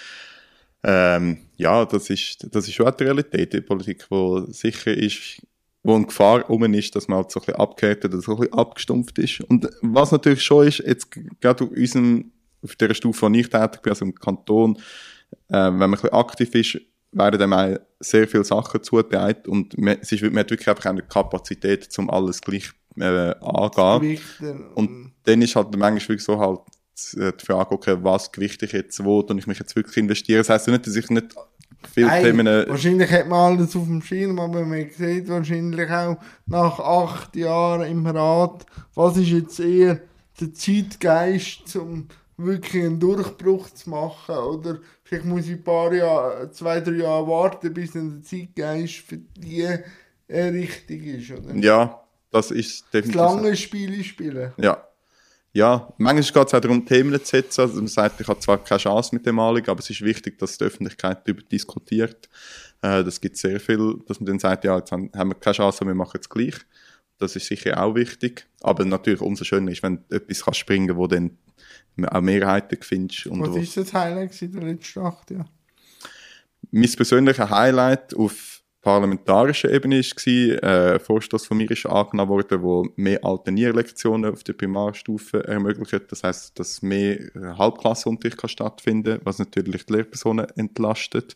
ja, das ist schon auch die Realität der Politik, wo sicher ist, wo eine Gefahr rum ist, dass man halt so ein bisschen abgehärtet oder so ein bisschen abgestumpft ist. Und was natürlich schon ist, jetzt gerade auf der Stufe, wo ich tätig bin, also im Kanton, wenn man ein bisschen aktiv ist, werden dem auch sehr viele Sachen zugeteilt und man hat wirklich einfach eine Kapazität, um alles gleich angehen. Und dann ist halt manchmal wirklich so halt die Frage, okay, was gewichte ich jetzt, wo und ich mich jetzt wirklich investieren. Das heisst nicht, dass ich nicht viel Themen... Wahrscheinlich hat man alles auf dem Schirm, aber man sieht wahrscheinlich auch nach 8 Jahren im Rat, was ist jetzt eher der Zeitgeist, um wirklich einen Durchbruch zu machen. Oder vielleicht muss ich 2-3 Jahre warten, bis dann der Zeitgeist für die richtig ist. Oder? Ja, das ist definitiv das lange Spiele spielen. Ja, manchmal geht es auch darum, Themen zu setzen. Also man sagt, ich habe zwar keine Chance mit dem Anliegen, aber es ist wichtig, dass die Öffentlichkeit darüber diskutiert. Das gibt sehr viel, dass man dann sagt, ja, jetzt haben wir keine Chance, wir machen es gleich. Das ist sicher auch wichtig. Aber natürlich umso schöner ist, wenn du etwas kannst springen, wo dann auch Mehrheiten findest. Und was war das Highlight in der letzten 8 Jahren? Mein persönliches Highlight auf parlamentarischer Ebene war, ein Vorstoß von mir ist angenommen worden, der mehr Alternierlektionen auf der Primarstufe ermöglicht. Das heisst, dass mehr Halbklassenunterricht stattfinden kann, was natürlich die Lehrpersonen entlastet.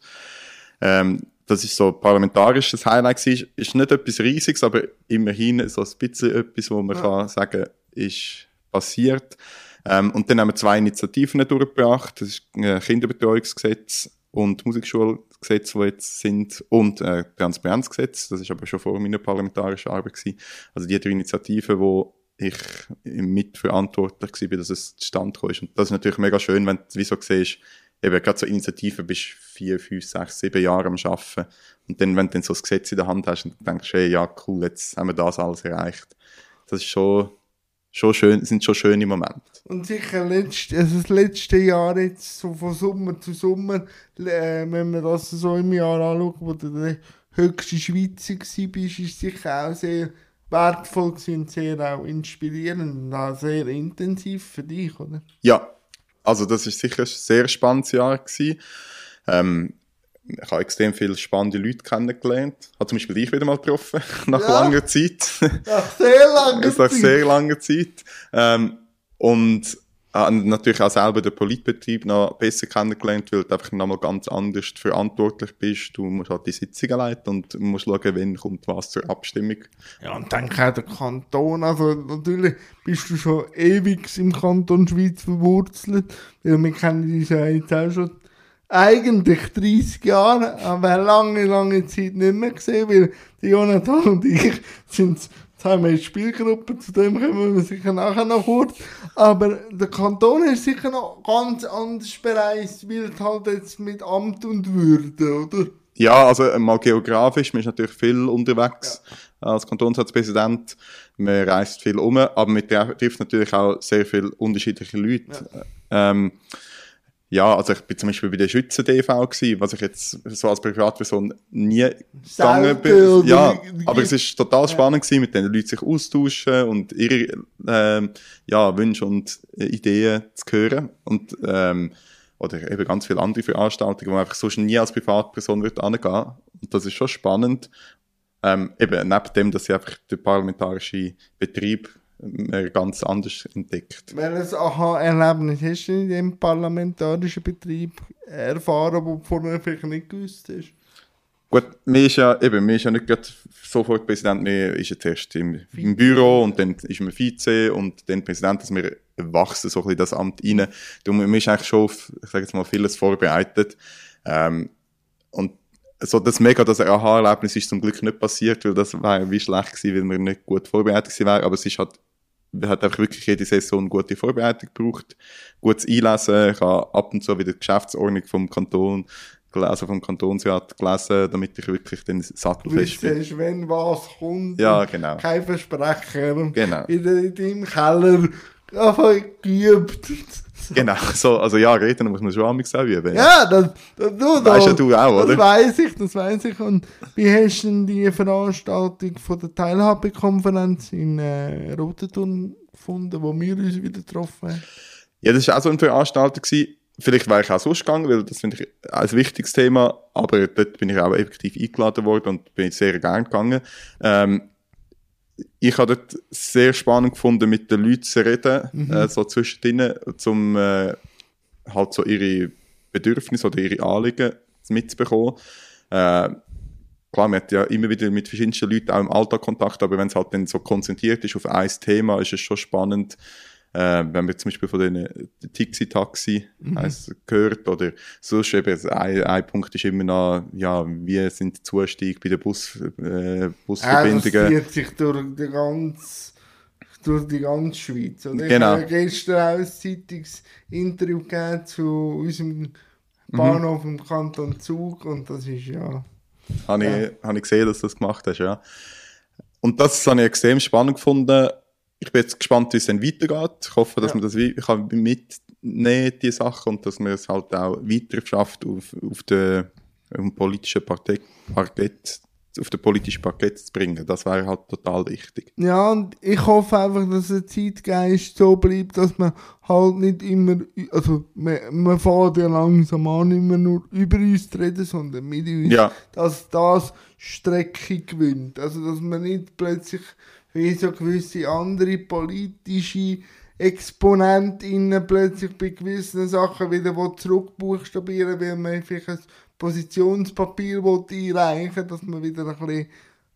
Das ist so ein parlamentarisches Highlight gewesen. Ist nicht etwas Riesiges, aber immerhin so ein bisschen etwas, wo man kann sagen, ist passiert. Und dann haben wir 2 Initiativen durchgebracht. Das ist ein Kinderbetreuungsgesetz und Musikschulgesetz, die jetzt sind, und Transparenzgesetz. Das ist aber schon vor meiner parlamentarischen Arbeit gewesen. Also die 3 Initiativen, wo ich mitverantwortlich war, dass es zustande kam. Und das ist natürlich mega schön, wenn du wie so siehst, eben gerade so Initiativen bist 4, 5, 6, 7 Jahre am Arbeiten. Und dann, wenn du dann so das Gesetz in der Hand hast und denkst, hey, ja cool, jetzt haben wir das alles erreicht. Das ist schon schön, sind schon schöne Momente. Und sicher das letzte Jahr jetzt, so von Sommer zu Sommer, wenn man das so im Jahr anschaut, wo du der höchste Schweizer warst, ist sicher auch sehr wertvoll und sehr auch inspirierend und auch sehr intensiv für dich, oder? Ja, also das ist sicher ein sehr spannendes Jahr gewesen. Ich habe extrem viele spannende Leute kennengelernt. Ich habe zum Beispiel dich wieder mal getroffen, nach langer Zeit. Nach sehr langer Zeit. Und natürlich auch selber den Politbetrieb noch besser kennengelernt, weil du einfach nochmal ganz anders verantwortlich bist. Du musst halt die Sitzungen leiten und musst schauen, wann kommt was zur Abstimmung. Ja, und dann auch der Kanton. Also natürlich bist du schon ewig im Kanton Schweiz verwurzelt, weil wir kennen uns ja jetzt auch schon eigentlich 30 Jahre, aber lange Zeit nicht mehr gesehen, weil die Jonathan und ich sind, jetzt haben wir eine Spielgruppe, zu dem kommen wir sicher nachher noch kurz, aber der Kanton ist sicher noch ganz anders bereist, weil halt jetzt mit Amt und Würde, oder? Ja, also mal geografisch, man ist natürlich viel unterwegs als Kantonsratspräsident, man reist viel um, aber man trifft natürlich auch sehr viele unterschiedliche Leute. Ja, also ich bin zum Beispiel bei der Schützen-TV gewesen, was ich jetzt so als Privatperson nie gegangen bin. Ja, aber es ist total spannend gewesen, mit den Leuten sich austauschen und ihre Wünsche und Ideen zu hören. Und, oder eben ganz viele andere Veranstaltungen, wo man einfach sonst nie als Privatperson wird hingehen. Und das ist schon spannend. Eben neben dem, dass sie einfach den parlamentarischen Betrieb ganz anders entdeckt. Welches Aha-Erlebnis hast du in diesem parlamentarischen Betrieb erfahren, wo du vorher vielleicht nicht gewusst hast? Gut, mir ist ja nicht gerade sofort Präsident, mir ist jetzt erst im Büro und dann ist man Vize und dann Präsident, dass wir wachsen so ein bisschen das Amt rein. Man ist eigentlich schon auf, ich sage jetzt mal, vieles vorbereitet. Und so das Aha-Erlebnis ist zum Glück nicht passiert, weil das wäre wie schlecht gewesen, weil man nicht gut vorbereitet gewesen wäre. Aber es ist halt, man hat einfach wirklich jede Saison gute Vorbereitung gebraucht, gutes Einlesen. Ich habe ab und zu wieder die Geschäftsordnung vom Kanton gelesen, vom Kantonsrat gelesen, damit ich wirklich den sattelfest bin. Wissest, wenn was kommt. Ja, genau. Kein Versprecher. Genau. In deinem Keller einfach geübt. Genau, so, also ja, reden muss man schon einmal auch üben. Ja, das weißt ja du auch, oder? Das weiss ich. Und wie hast du denn die Veranstaltung von der Teilhabekonferenz in Rotenturm gefunden, wo wir uns wieder getroffen haben? Ja, das war auch so eine Veranstaltung gewesen. Vielleicht wäre ich auch sonst gegangen, weil das finde ich ein wichtiges Thema, aber dort bin ich auch effektiv eingeladen worden und bin sehr gerne gegangen. Ich habe dort sehr spannend gefunden, mit den Leuten zu reden, so zwischendrin, um halt so ihre Bedürfnisse oder ihre Anliegen mitzubekommen. Klar, man hat ja immer wieder mit verschiedensten Leuten auch im Alltag Kontakt, aber wenn es halt dann so konzentriert ist auf ein Thema, ist es schon spannend. Wenn wir zum Beispiel von den Tixi-Taxi gehört oder sonst eben ein Punkt ist immer noch, ja, wie sind die Zustiege bei den Busverbindungen. Das zieht sich durch die ganze Schweiz. Oder? Genau. Ich habe gestern auch ein Zeitungsinterview gegeben zu unserem Bahnhof im Kanton Zug und das ist ja... Habe ich gesehen, dass du das gemacht hast, ja. Und das habe ich extrem spannend gefunden. Ich bin jetzt gespannt, wie es dann weitergeht. Ich hoffe, dass man das mitnehmen, die Sachen, und dass man es halt auch weiter schafft, auf dem politischen Parkett zu bringen. Das wäre halt total wichtig. Ja, und ich hoffe einfach, dass der Zeitgeist so bleibt, dass man halt nicht immer, also man fährt ja langsam an, nicht mehr nur über uns zu reden, sondern mit uns, Ja. dass das Strecke gewinnt. Also, dass man nicht plötzlich wie so gewisse andere politische ExponentInnen plötzlich bei gewissen Sachen wieder zurückbuchstabieren, weil man vielleicht ein Positionspapier einreichen will, dass man wieder ein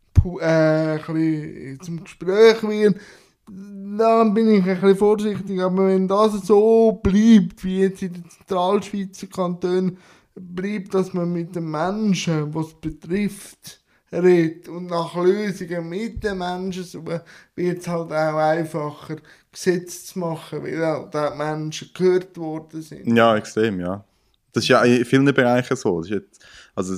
bisschen zum Gespräch wird. Dann bin ich ein bisschen vorsichtig, aber wenn das so bleibt, wie jetzt in den Zentralschweizer Kantonen, bleibt, dass man mit den Menschen, was es betrifft, redet und nach Lösungen mit den Menschen suchen, wird es halt auch einfacher, Gesetze zu machen, weil halt auch die Menschen gehört worden sind. Ja, extrem, ja. Das ist ja in vielen Bereichen so. Das ist jetzt, also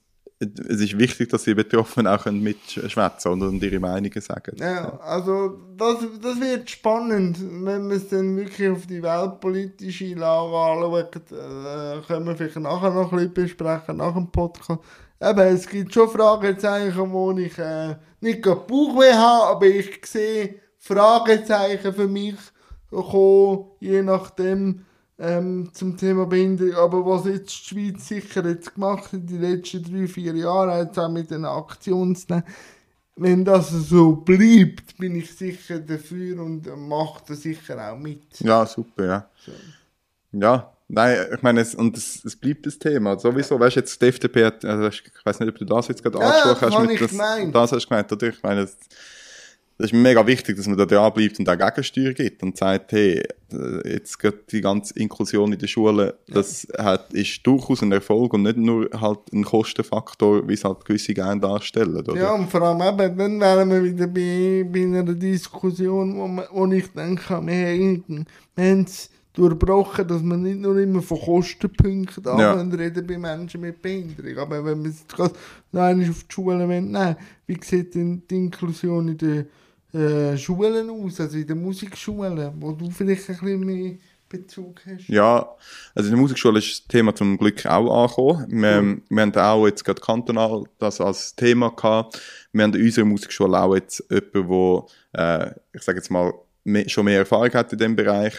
es ist wichtig, dass die Betroffenen auch mitschwätzen und ihre Meinungen sagen. Ja, also das wird spannend, wenn man es dann wirklich auf die weltpolitische Lage anschaut. Können wir vielleicht nachher noch ein bisschen besprechen, nach dem Podcast. Eben, es gibt schon Fragezeichen, wo ich nicht gerade Bauchweh habe, aber ich sehe Fragezeichen für mich kommen, je nachdem, zum Thema Behinderung. Aber was jetzt die Schweiz sicher jetzt gemacht hat, die letzten 3-4 Jahre, jetzt auch mit den Aktionsnehmen, wenn das so bleibt, bin ich sicher dafür und mache das sicher auch mit. Ja, super, ja. So. Ja, nein, ich meine, es bleibt das Thema. Sowieso, weißt du, jetzt die FDP hat, also ich weiß nicht, ob du das jetzt gerade angesprochen hast. Das hast du gemeint, oder? Ich meine, das ist mega wichtig, dass man da dran bleibt und auch Gegensteuer gibt und sagt, hey, jetzt geht die ganze Inklusion in den Schulen, das ist durchaus ein Erfolg und nicht nur halt ein Kostenfaktor, wie es halt gewisse gerne darstellen, oder? Ja, und vor allem eben, dann wären wir wieder bei einer Diskussion, wo ich denke, wir haben es durchbrochen, dass man nicht nur immer von Kostenpunkten reden bei Menschen mit Behinderung. Aber wenn man jetzt gerade noch einmal auf die Schulen nehmen, wie sieht denn die Inklusion in den Schulen aus, also in den Musikschulen, wo du vielleicht ein bisschen mehr Bezug hast? Ja, also in der Musikschule ist das Thema zum Glück auch angekommen. Wir haben auch jetzt gerade kantonal das als Thema gehabt. Wir haben in unserer Musikschule auch jetzt jemanden, der, ich sage jetzt mal, schon mehr Erfahrung hat in diesem Bereich.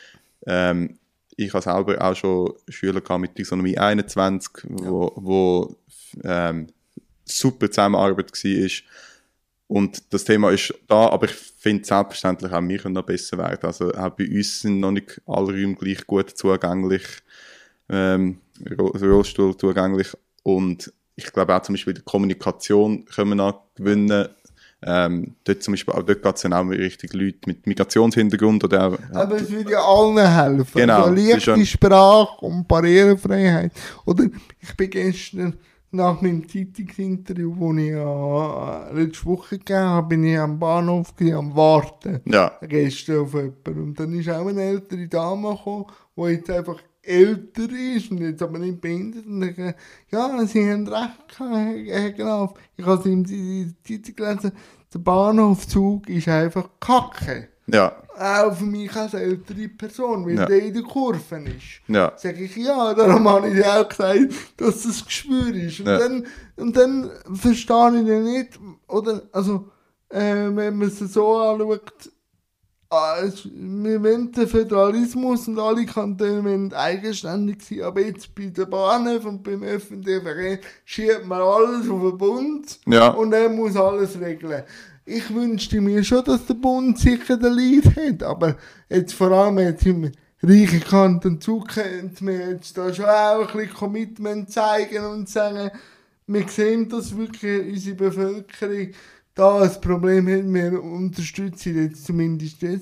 Ich habe selber auch schon Schüler gehabt mit Trisomie 21, wo super Zusammenarbeit war. Und das Thema ist da, aber ich finde selbstverständlich auch wir können noch besser werden. Also auch bei uns sind noch nicht alle Räume gleich gut zugänglich, Rollstuhl zugänglich. Und ich glaube auch zum Beispiel die Kommunikation können wir noch gewinnen. Dort zum Beispiel, auch dort geht es dann auch richtig Leute mit Migrationshintergrund oder auch, Aber es würde ja allen helfen. Genau, Also leichte Sprache und Barrierefreiheit. Oder ich bin gestern nach meinem Zeitungsinterview, das ich letzte Woche gegeben habe, bin ich am Bahnhof gewesen, am Warten. ja, Gestern auf jemanden. Und dann ist auch eine ältere Dame gekommen, die jetzt einfach älter ist und jetzt aber nicht behindert. Und ich, ja, sie haben recht gehabt, Herr Graf. Ich habe es in der Zeitung gelesen, der Bahnhofzug ist einfach Kacke. ja, Auch für mich als ältere Person, weil Ja. der in der Kurve ist. ja, Sag ich, ja, darum habe ich dir auch gesagt, dass das Gespür ist. Und, Ja. dann verstehe ich den nicht, oder, also, wenn man es so anschaut, wir wollen den Föderalismus und alle Kantone wollen eigenständig sein, aber jetzt bei der Bahnhof und beim öffentlichen Verkehr schiebt man alles auf den Bund Ja. und er muss alles regeln. Ich wünschte mir schon, dass der Bund sicher den Lead hat, aber jetzt vor allem jetzt im reichen Kanton Zug könnten wir jetzt da schon auch ein bisschen Commitment zeigen und sagen, wir sehen, dass wirklich unsere Bevölkerung da ein Problem hat, wir unterstützen jetzt zumindest die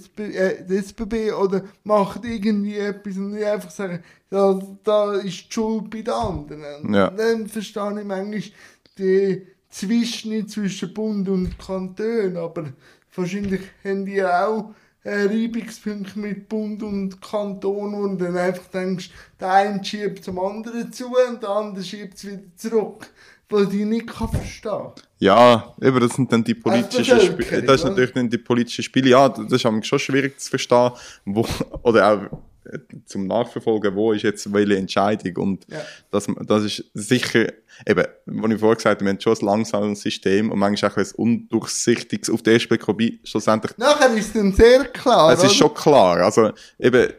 SBB oder macht irgendwie etwas und nicht einfach sagen, da ist die Schuld bei den anderen. Ja. Dann verstehe ich manchmal die zwischen Bund und Kanton, aber wahrscheinlich haben die auch Reibungspunkte mit Bund und Kanton und dann einfach denkst, der eine schiebt zum anderen zu und der andere schiebt es wieder zurück, was ich nicht verstehen kann. Ja, eben, das sind dann die politischen Als Spiele. Bevölkerung, Das ist oder? natürlich dann die politischen Spiele. Ja, das ist schon schwierig zu verstehen, wo, oder auch zum Nachverfolgen, wo ist jetzt welche Entscheidung. Und Ja. das ist sicher, eben, was ich vorher gesagt habe, wir haben schon ein langsames System und manchmal auch ein undurchsichtiges, auf den ersten Blick, wobei schlussendlich, Nachher ist dann sehr klar, es ist oder? schon klar. Also, eben,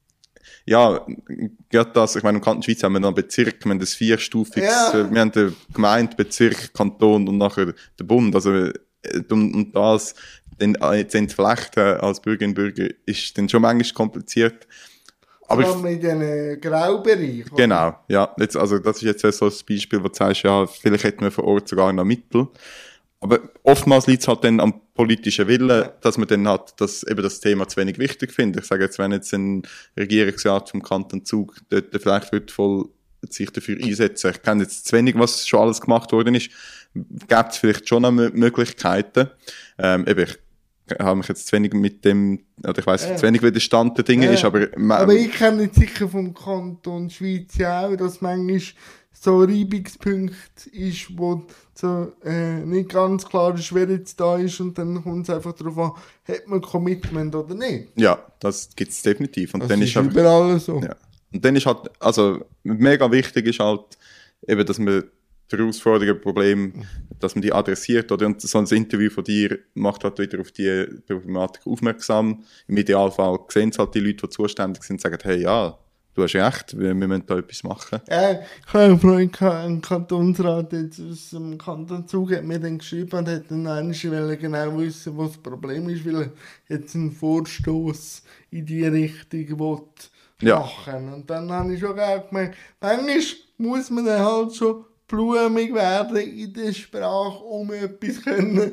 ja, gerade das, ich meine, im Kanton Schweiz haben wir noch einen Bezirk, wir haben das vierstufiges, Ja. wir haben den Gemeinde, Bezirk, Kanton und nachher den Bund, also, und das dann zu entflechten als Bürgerinnen und Bürger ist dann schon manchmal kompliziert. Aber Vor allem in diesen Graubereich. oder? genau, ja, jetzt, also das ist jetzt so ein Beispiel, wo du sagst, ja, vielleicht hätten wir vor Ort sogar noch Mittel. Aber oftmals liegt es halt dann am politischen Willen, dass man dann halt eben das Thema zu wenig wichtig findet. Ich sage jetzt, wenn jetzt ein Regierungsrat vom Kanton Zug dort vielleicht wird voll sich dafür einsetzen. Ich kenne jetzt zu wenig, was schon alles gemacht worden ist. Gibt es vielleicht schon noch Möglichkeiten. Eben, ich habe mich jetzt zu wenig mit dem, oder ich weiss, zu wenig, wie der Stand der Dinge ist, aber ich kenne jetzt sicher vom Kanton Schweiz ja auch, dass manchmal so Reibungspunkt ist, wo so, nicht ganz klar ist, wer jetzt da ist und dann kommt es einfach darauf an, hat man Commitment oder nicht. ja, das gibt es definitiv. Und Das dann ist einfach, überall so. ja. Und dann ist halt, also mega wichtig ist halt eben, dass man die Herausforderungen, Probleme, dass man die adressiert, oder? Und so ein Interview von dir macht halt wieder auf die Problematik aufmerksam. Im Idealfall sehen es halt die Leute, die zuständig sind, sagen, hey, ja, du hast recht, wir müssen da etwas machen. Ich habe einen Freund gehabt, einen Kantonsrat jetzt aus dem Kanton Zug, hat mir dann geschrieben und hat dann einmal genau wissen, was das Problem ist, weil er jetzt einen Vorstoß in die Richtung will Ja. machen. Und dann habe ich schon auch gemerkt, manchmal muss man dann halt schon blumig werden in der Sprache, um etwas können,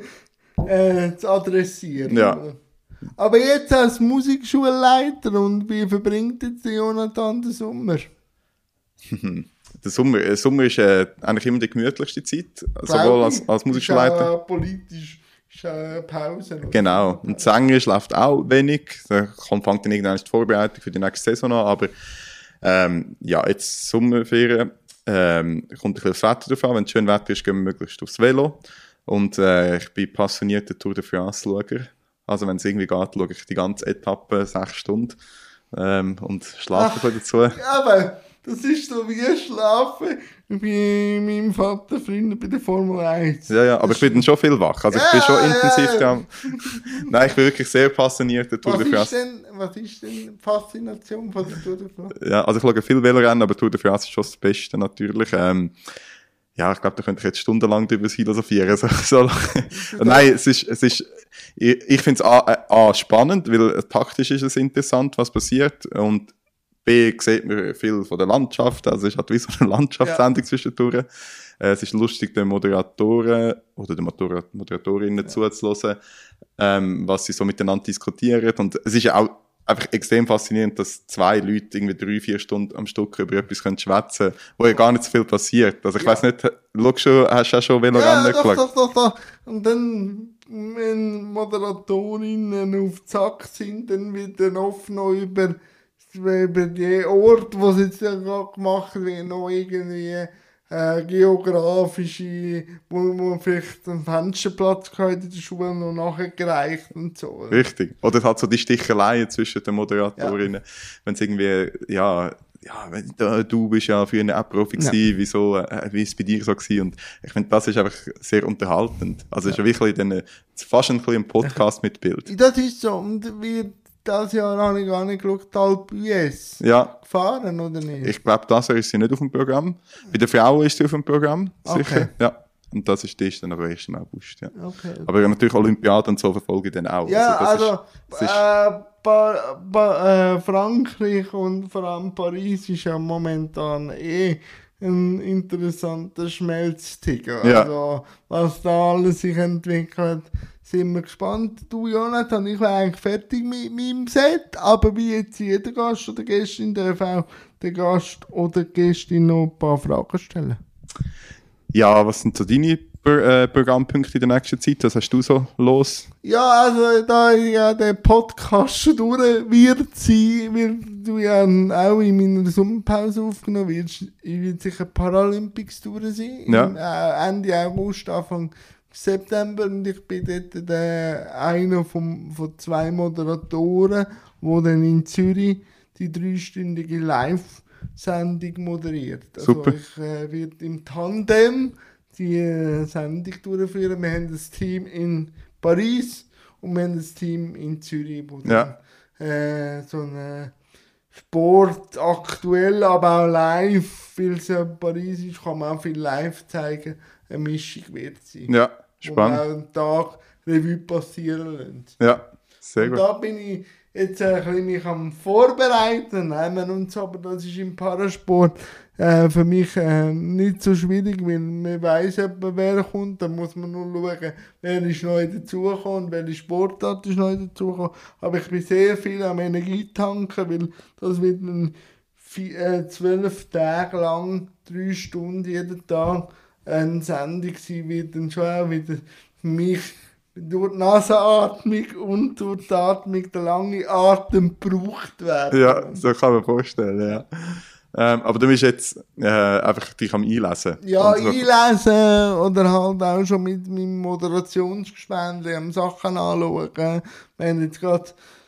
zu adressieren. Ja. Aber jetzt als Musikschulleiter und wie verbringt jetzt der Jonathan den Sommer? Der Sommer ist eigentlich immer die gemütlichste Zeit, sowohl als Musikschulleiter. Ist auch politisch ist auch Pause. oder? Genau. Und das Englisch läuft auch wenig. Da fängt dann irgendwann die Vorbereitung für die nächste Saison an. Aber ja, jetzt Sommerferien. Kommt ein bisschen aufs Wetter drauf an. Wenn es schön Wetter ist, gehen wir möglichst aufs Velo. Und ich bin passionierter Tour de France-Schauer. Also wenn es irgendwie geht, schaue ich die ganze Etappe 6 Stunden und schlafe ein bisschen dazu. Ja, aber das ist so wie Schlafen bei meinem Vater früher bei der Formel 1. Ja, aber ich bin dann schon viel wach. Also ich bin schon intensiv dran. Nein, ich bin wirklich sehr passionierter Tour de France. Was ist denn die Faszination von der Tour de France? Ja, also ich schaue viel Velorennen, aber Tour de France ist schon das Beste natürlich. Ja, ich glaube, da könnte ich jetzt stundenlang darüber philosophieren. Nein, es ist, ich finde es A, spannend, weil taktisch ist es interessant, was passiert. Und B, sieht man viel von der Landschaft, also es ist halt wie so eine Landschaftssendung zwischendurch. Es ist lustig, den Moderatoren oder den Moderatorinnen zuzuhören, was sie so miteinander diskutieren. Und es ist ja auch einfach extrem faszinierend, dass 2 Leute irgendwie 3-4 Stunden am Stück über etwas schwätzen können, wo ja gar nicht so viel passiert. Also ich weiss nicht, hast du auch schon Velorennen geschaut? Doch. Und dann, wenn Moderatorinnen auf den Sack sind, dann wird dann oft noch über den Ort, wo sie jetzt gerade gemacht wird, noch irgendwie geografische, wo man vielleicht einen Fensterplatz gehabt in der Schule noch nachgereicht und so. Richtig. Oder halt so die Sticheleien zwischen den Moderatorinnen. Wenn es irgendwie, du bist ja für eine App-Profi gewesen, wie ist es bei dir so gewesen? Und ich finde, das ist einfach sehr unterhaltend. Also es ist ja wirklich fast ein bisschen ein Podcast mit Bild. Das ist so. Und das Jahr habe ich gar nicht geschaut, Alpe d'Huez gefahren, oder nicht? Ich glaube, das Jahr ist sie nicht auf dem Programm. Bei den Frauen ist sie auf dem Programm, sicher. Okay. Ja. Und das ist dann aber erst im August. Ja. Okay. Aber natürlich Olympiade und so verfolge ich dann auch. Ja, Frankreich und vor allem Paris ist ja momentan ein interessanter Schmelztiger. Ja. Also, was da alles sich entwickelt, sind wir gespannt. Du, Jonathan, ich wäre eigentlich fertig mit meinem Set, aber wie jetzt jeder Gast oder Gästin darf auch der Gast oder die Gästin noch ein paar Fragen stellen. Ja, was sind so deine Programmpunkte in der nächsten Zeit? Was hast du so los? Ja, also da ja der Podcast schon durch wird sein, weil du ja auch in meiner Sommerpause aufgenommen wirst, wird sicher Paralympics durch sein. Ja. Ende August, Anfang September, und ich bin dort einer von 2 Moderatoren, die dann in Zürich die 3-stündige Live-Sendung moderiert. Also Super. ich werde im Tandem die Sendung durchführen. Wir haben das Team in Paris und wir haben das Team in Zürich, wo dann, so eine Sport aktuell, aber auch live, weil es ja Paris ist, kann man auch viel live zeigen, eine Mischung wird sein. Ja, spannend. Wo man auch einen Tag Revue passieren lässt. Ja, sehr und gut. da bin ich jetzt ein bisschen mich am Vorbereiten, nehmen uns, aber das ist im Parasport für mich nicht so schwierig, weil man weiss etwa, wer kommt, dann muss man nur schauen, wer ist neu dazugekommen und welche Sportart ist neu dazugekommen. Aber ich bin sehr viel am Energietanken, weil das wird ein 12 Tage lang, 3 Stunden jeden Tag eine Sendung sein, wird dann schon auch wieder für mich durch die Nasenatmung und durch die Atmung der lange Atem gebraucht werden. Ja, so kann man vorstellen, ja. Aber du bist jetzt einfach dich am Einlesen. Ja, so. einlesen oder halt auch schon mit meinem Moderationsgespendli am Sachen anschauen. Wir haben jetzt gerade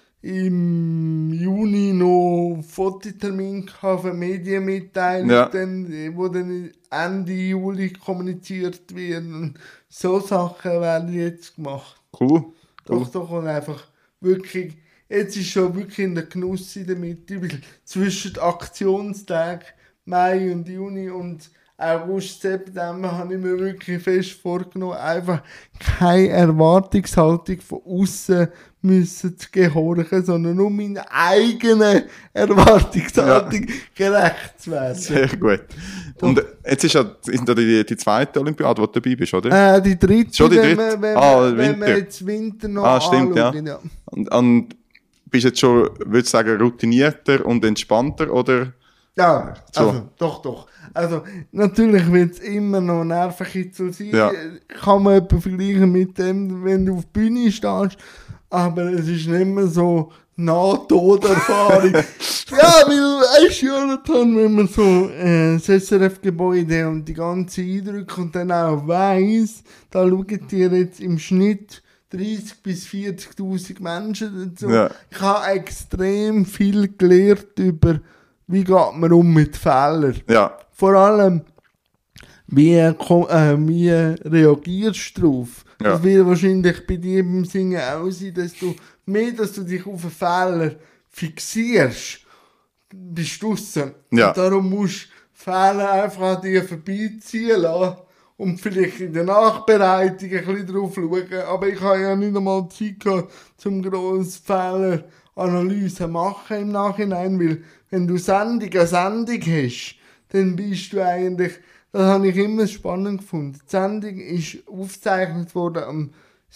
im Juni noch Fototermin für Medienmitteilung, wo dann Ende Juli kommuniziert wird. So Sachen werden jetzt gemacht. Cool. Doch, und einfach wirklich, jetzt ist schon wirklich in der Genuss in der Mitte, weil zwischen Aktionstagen Mai und Juni und August, September habe ich mir wirklich fest vorgenommen, einfach keine Erwartungshaltung von außen müssen zu gehorchen, sondern nur meiner eigenen Erwartungshaltung gerecht zu werden. Sehr gut. Und jetzt ist ja die zweite Olympiade, wo du dabei bist, oder? Die dritte, schon die dritte? wenn wir jetzt Winter noch stimmt, anschauen. Ja. Und bist jetzt schon, würde ich sagen, routinierter und entspannter, oder? Ja, so. Also, doch. Also, natürlich wird es immer noch Nervenkitzel sein. Ja. Kann man etwa vergleichen mit dem, wenn du auf der Bühne stehst. Aber es ist nicht mehr so Nahtoderfahrung. Ja, weil, weißt du, Jonathan, wenn man so das SRF-Gebäude und die ganzen Eindrücke und dann auch weiss, da schauen dir jetzt im Schnitt 30.000 bis 40.000 Menschen dazu. Ja. Ich habe extrem viel gelernt über, wie geht man um mit Fehlern. Ja. Vor allem, wie reagierst du drauf? Ja. Das wird wahrscheinlich bei dir beim Singen auch sein, dass du dich auf einen Fehler fixierst, bist du draussen. Ja. Und darum musst du Fehler einfach an dir vorbeiziehen lassen und vielleicht in der Nachbereitung ein bisschen drauf schauen. Aber ich habe ja nicht einmal Zeit gehabt, zum grossen Fehleranalyse machen im Nachhinein, weil wenn du Sendung an Sendung hast, dann bist du eigentlich, das habe ich immer spannend gefunden. Die Sendung ist aufgezeichnet worden am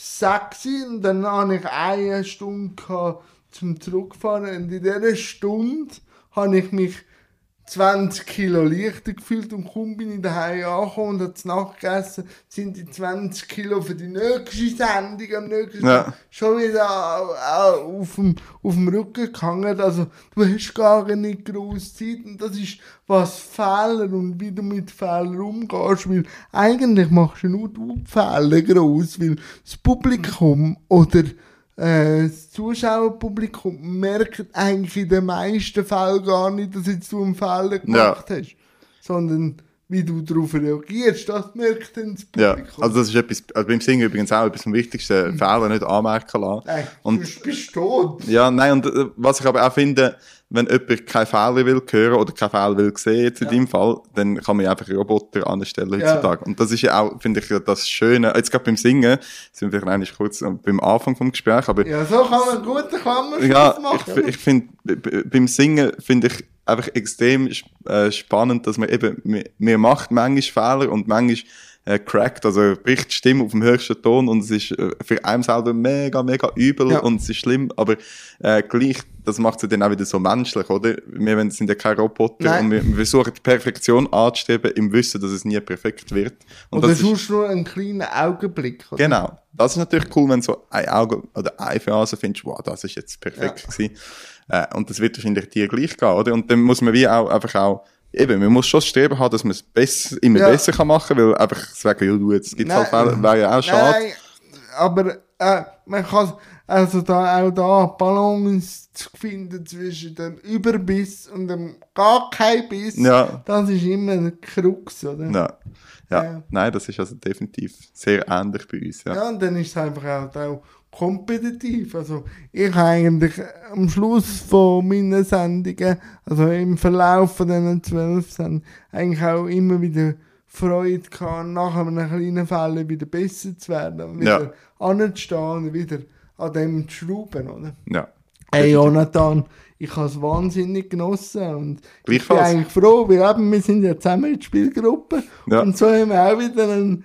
6 Uhr und dann habe ich 1 Stunde gehabt, zum Zurückfahren. Und in dieser Stunde habe ich mich 20 Kilo leichter gefühlt und kaum bin ich daheim angekommen und habe zu Nacht gegessen, sind die 20 Kilo für die nächste Sendung am nächsten Tag schon wieder auf dem Rücken gehangen. Also du hast gar nicht grosse Zeit und das ist, was Fehler und wie du mit Fehlern umgehst, weil eigentlich machst du nur die Fehler gross, weil das Publikum oder das Zuschauerpublikum merkt eigentlich in den meisten Fällen gar nicht, dass jetzt du einen Fehler gemacht hast, sondern wie du darauf reagierst, das merkt dann das Publikum. Ja, also das ist etwas, also beim Singen übrigens auch etwas vom Wichtigsten, Fehler nicht anmerken lassen. Nein, und, du bist tot. Ja, nein, und was ich aber auch finde, wenn jemand keine Fehler will hören oder keine Fehler will sehen, jetzt in deinem Fall, dann kann man ja einfach Roboter anstellen heutzutage. Und das ist ja auch, finde ich, das Schöne. Jetzt gerade beim Singen, sind wir vielleicht kurz beim Anfang vom Gespräch, aber... Ja, so kann man gute Klammerschluss machen. Ich finde, beim Singen finde ich einfach extrem spannend, dass man eben, man macht manchmal Fehler und manchmal crackt, also bricht die Stimme auf dem höchsten Ton und es ist für einen selber mega, mega übel und es ist schlimm, aber gleich, das macht es dann auch wieder so menschlich, oder? Wir sind ja keine Roboter und wir versuchen die Perfektion anzustreben im Wissen, dass es nie perfekt wird. Und oder sonst nur einen kleinen Augenblick. Oder? Genau. Das ist natürlich cool, wenn du so ein Auge oder eine Phase findest, wow, das ist jetzt perfekt gewesen. Und das wird wahrscheinlich dir gleich gehen, oder? Und dann muss man wie auch einfach auch eben, man muss schon das Streben haben, dass man es immer besser kann machen, weil einfach sagen, ja, du, jetzt gibt's halt Fälle, wäre ja auch schade. Nein, aber man kann also auch da Balance zu finden zwischen dem Überbiss und dem gar kein Biss. Ja. Das ist immer ein Krux, oder? Ja. Nein, das ist also definitiv sehr ähnlich bei uns. Ja, und dann ist es einfach auch kompetitiv. Also ich habe eigentlich am Schluss von meinen Sendungen, also im Verlauf von diesen 12 Sendungen, eigentlich auch immer wieder Freude gehabt, nach einem kleinen Fehler wieder besser zu werden und wieder anzustehen und wieder an dem zu schrauben, oder? Ja. Hey Jonathan, ich habe es wahnsinnig genossen und ich bin eigentlich froh, weil wir sind ja zusammen in der Spielgruppe und so haben wir auch wieder einen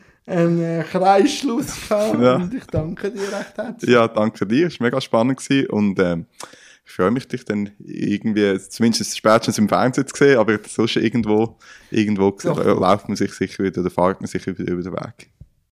Kreisschluss gehabt und ich danke dir recht herzlich. Ja, danke dir, es war mega spannend gewesen und ich freue mich, dich dann irgendwie, zumindest spätestens im Fernsehen zu sehen, aber sonst irgendwo läuft man sich sicher wieder oder fährt man sich wieder über den Weg.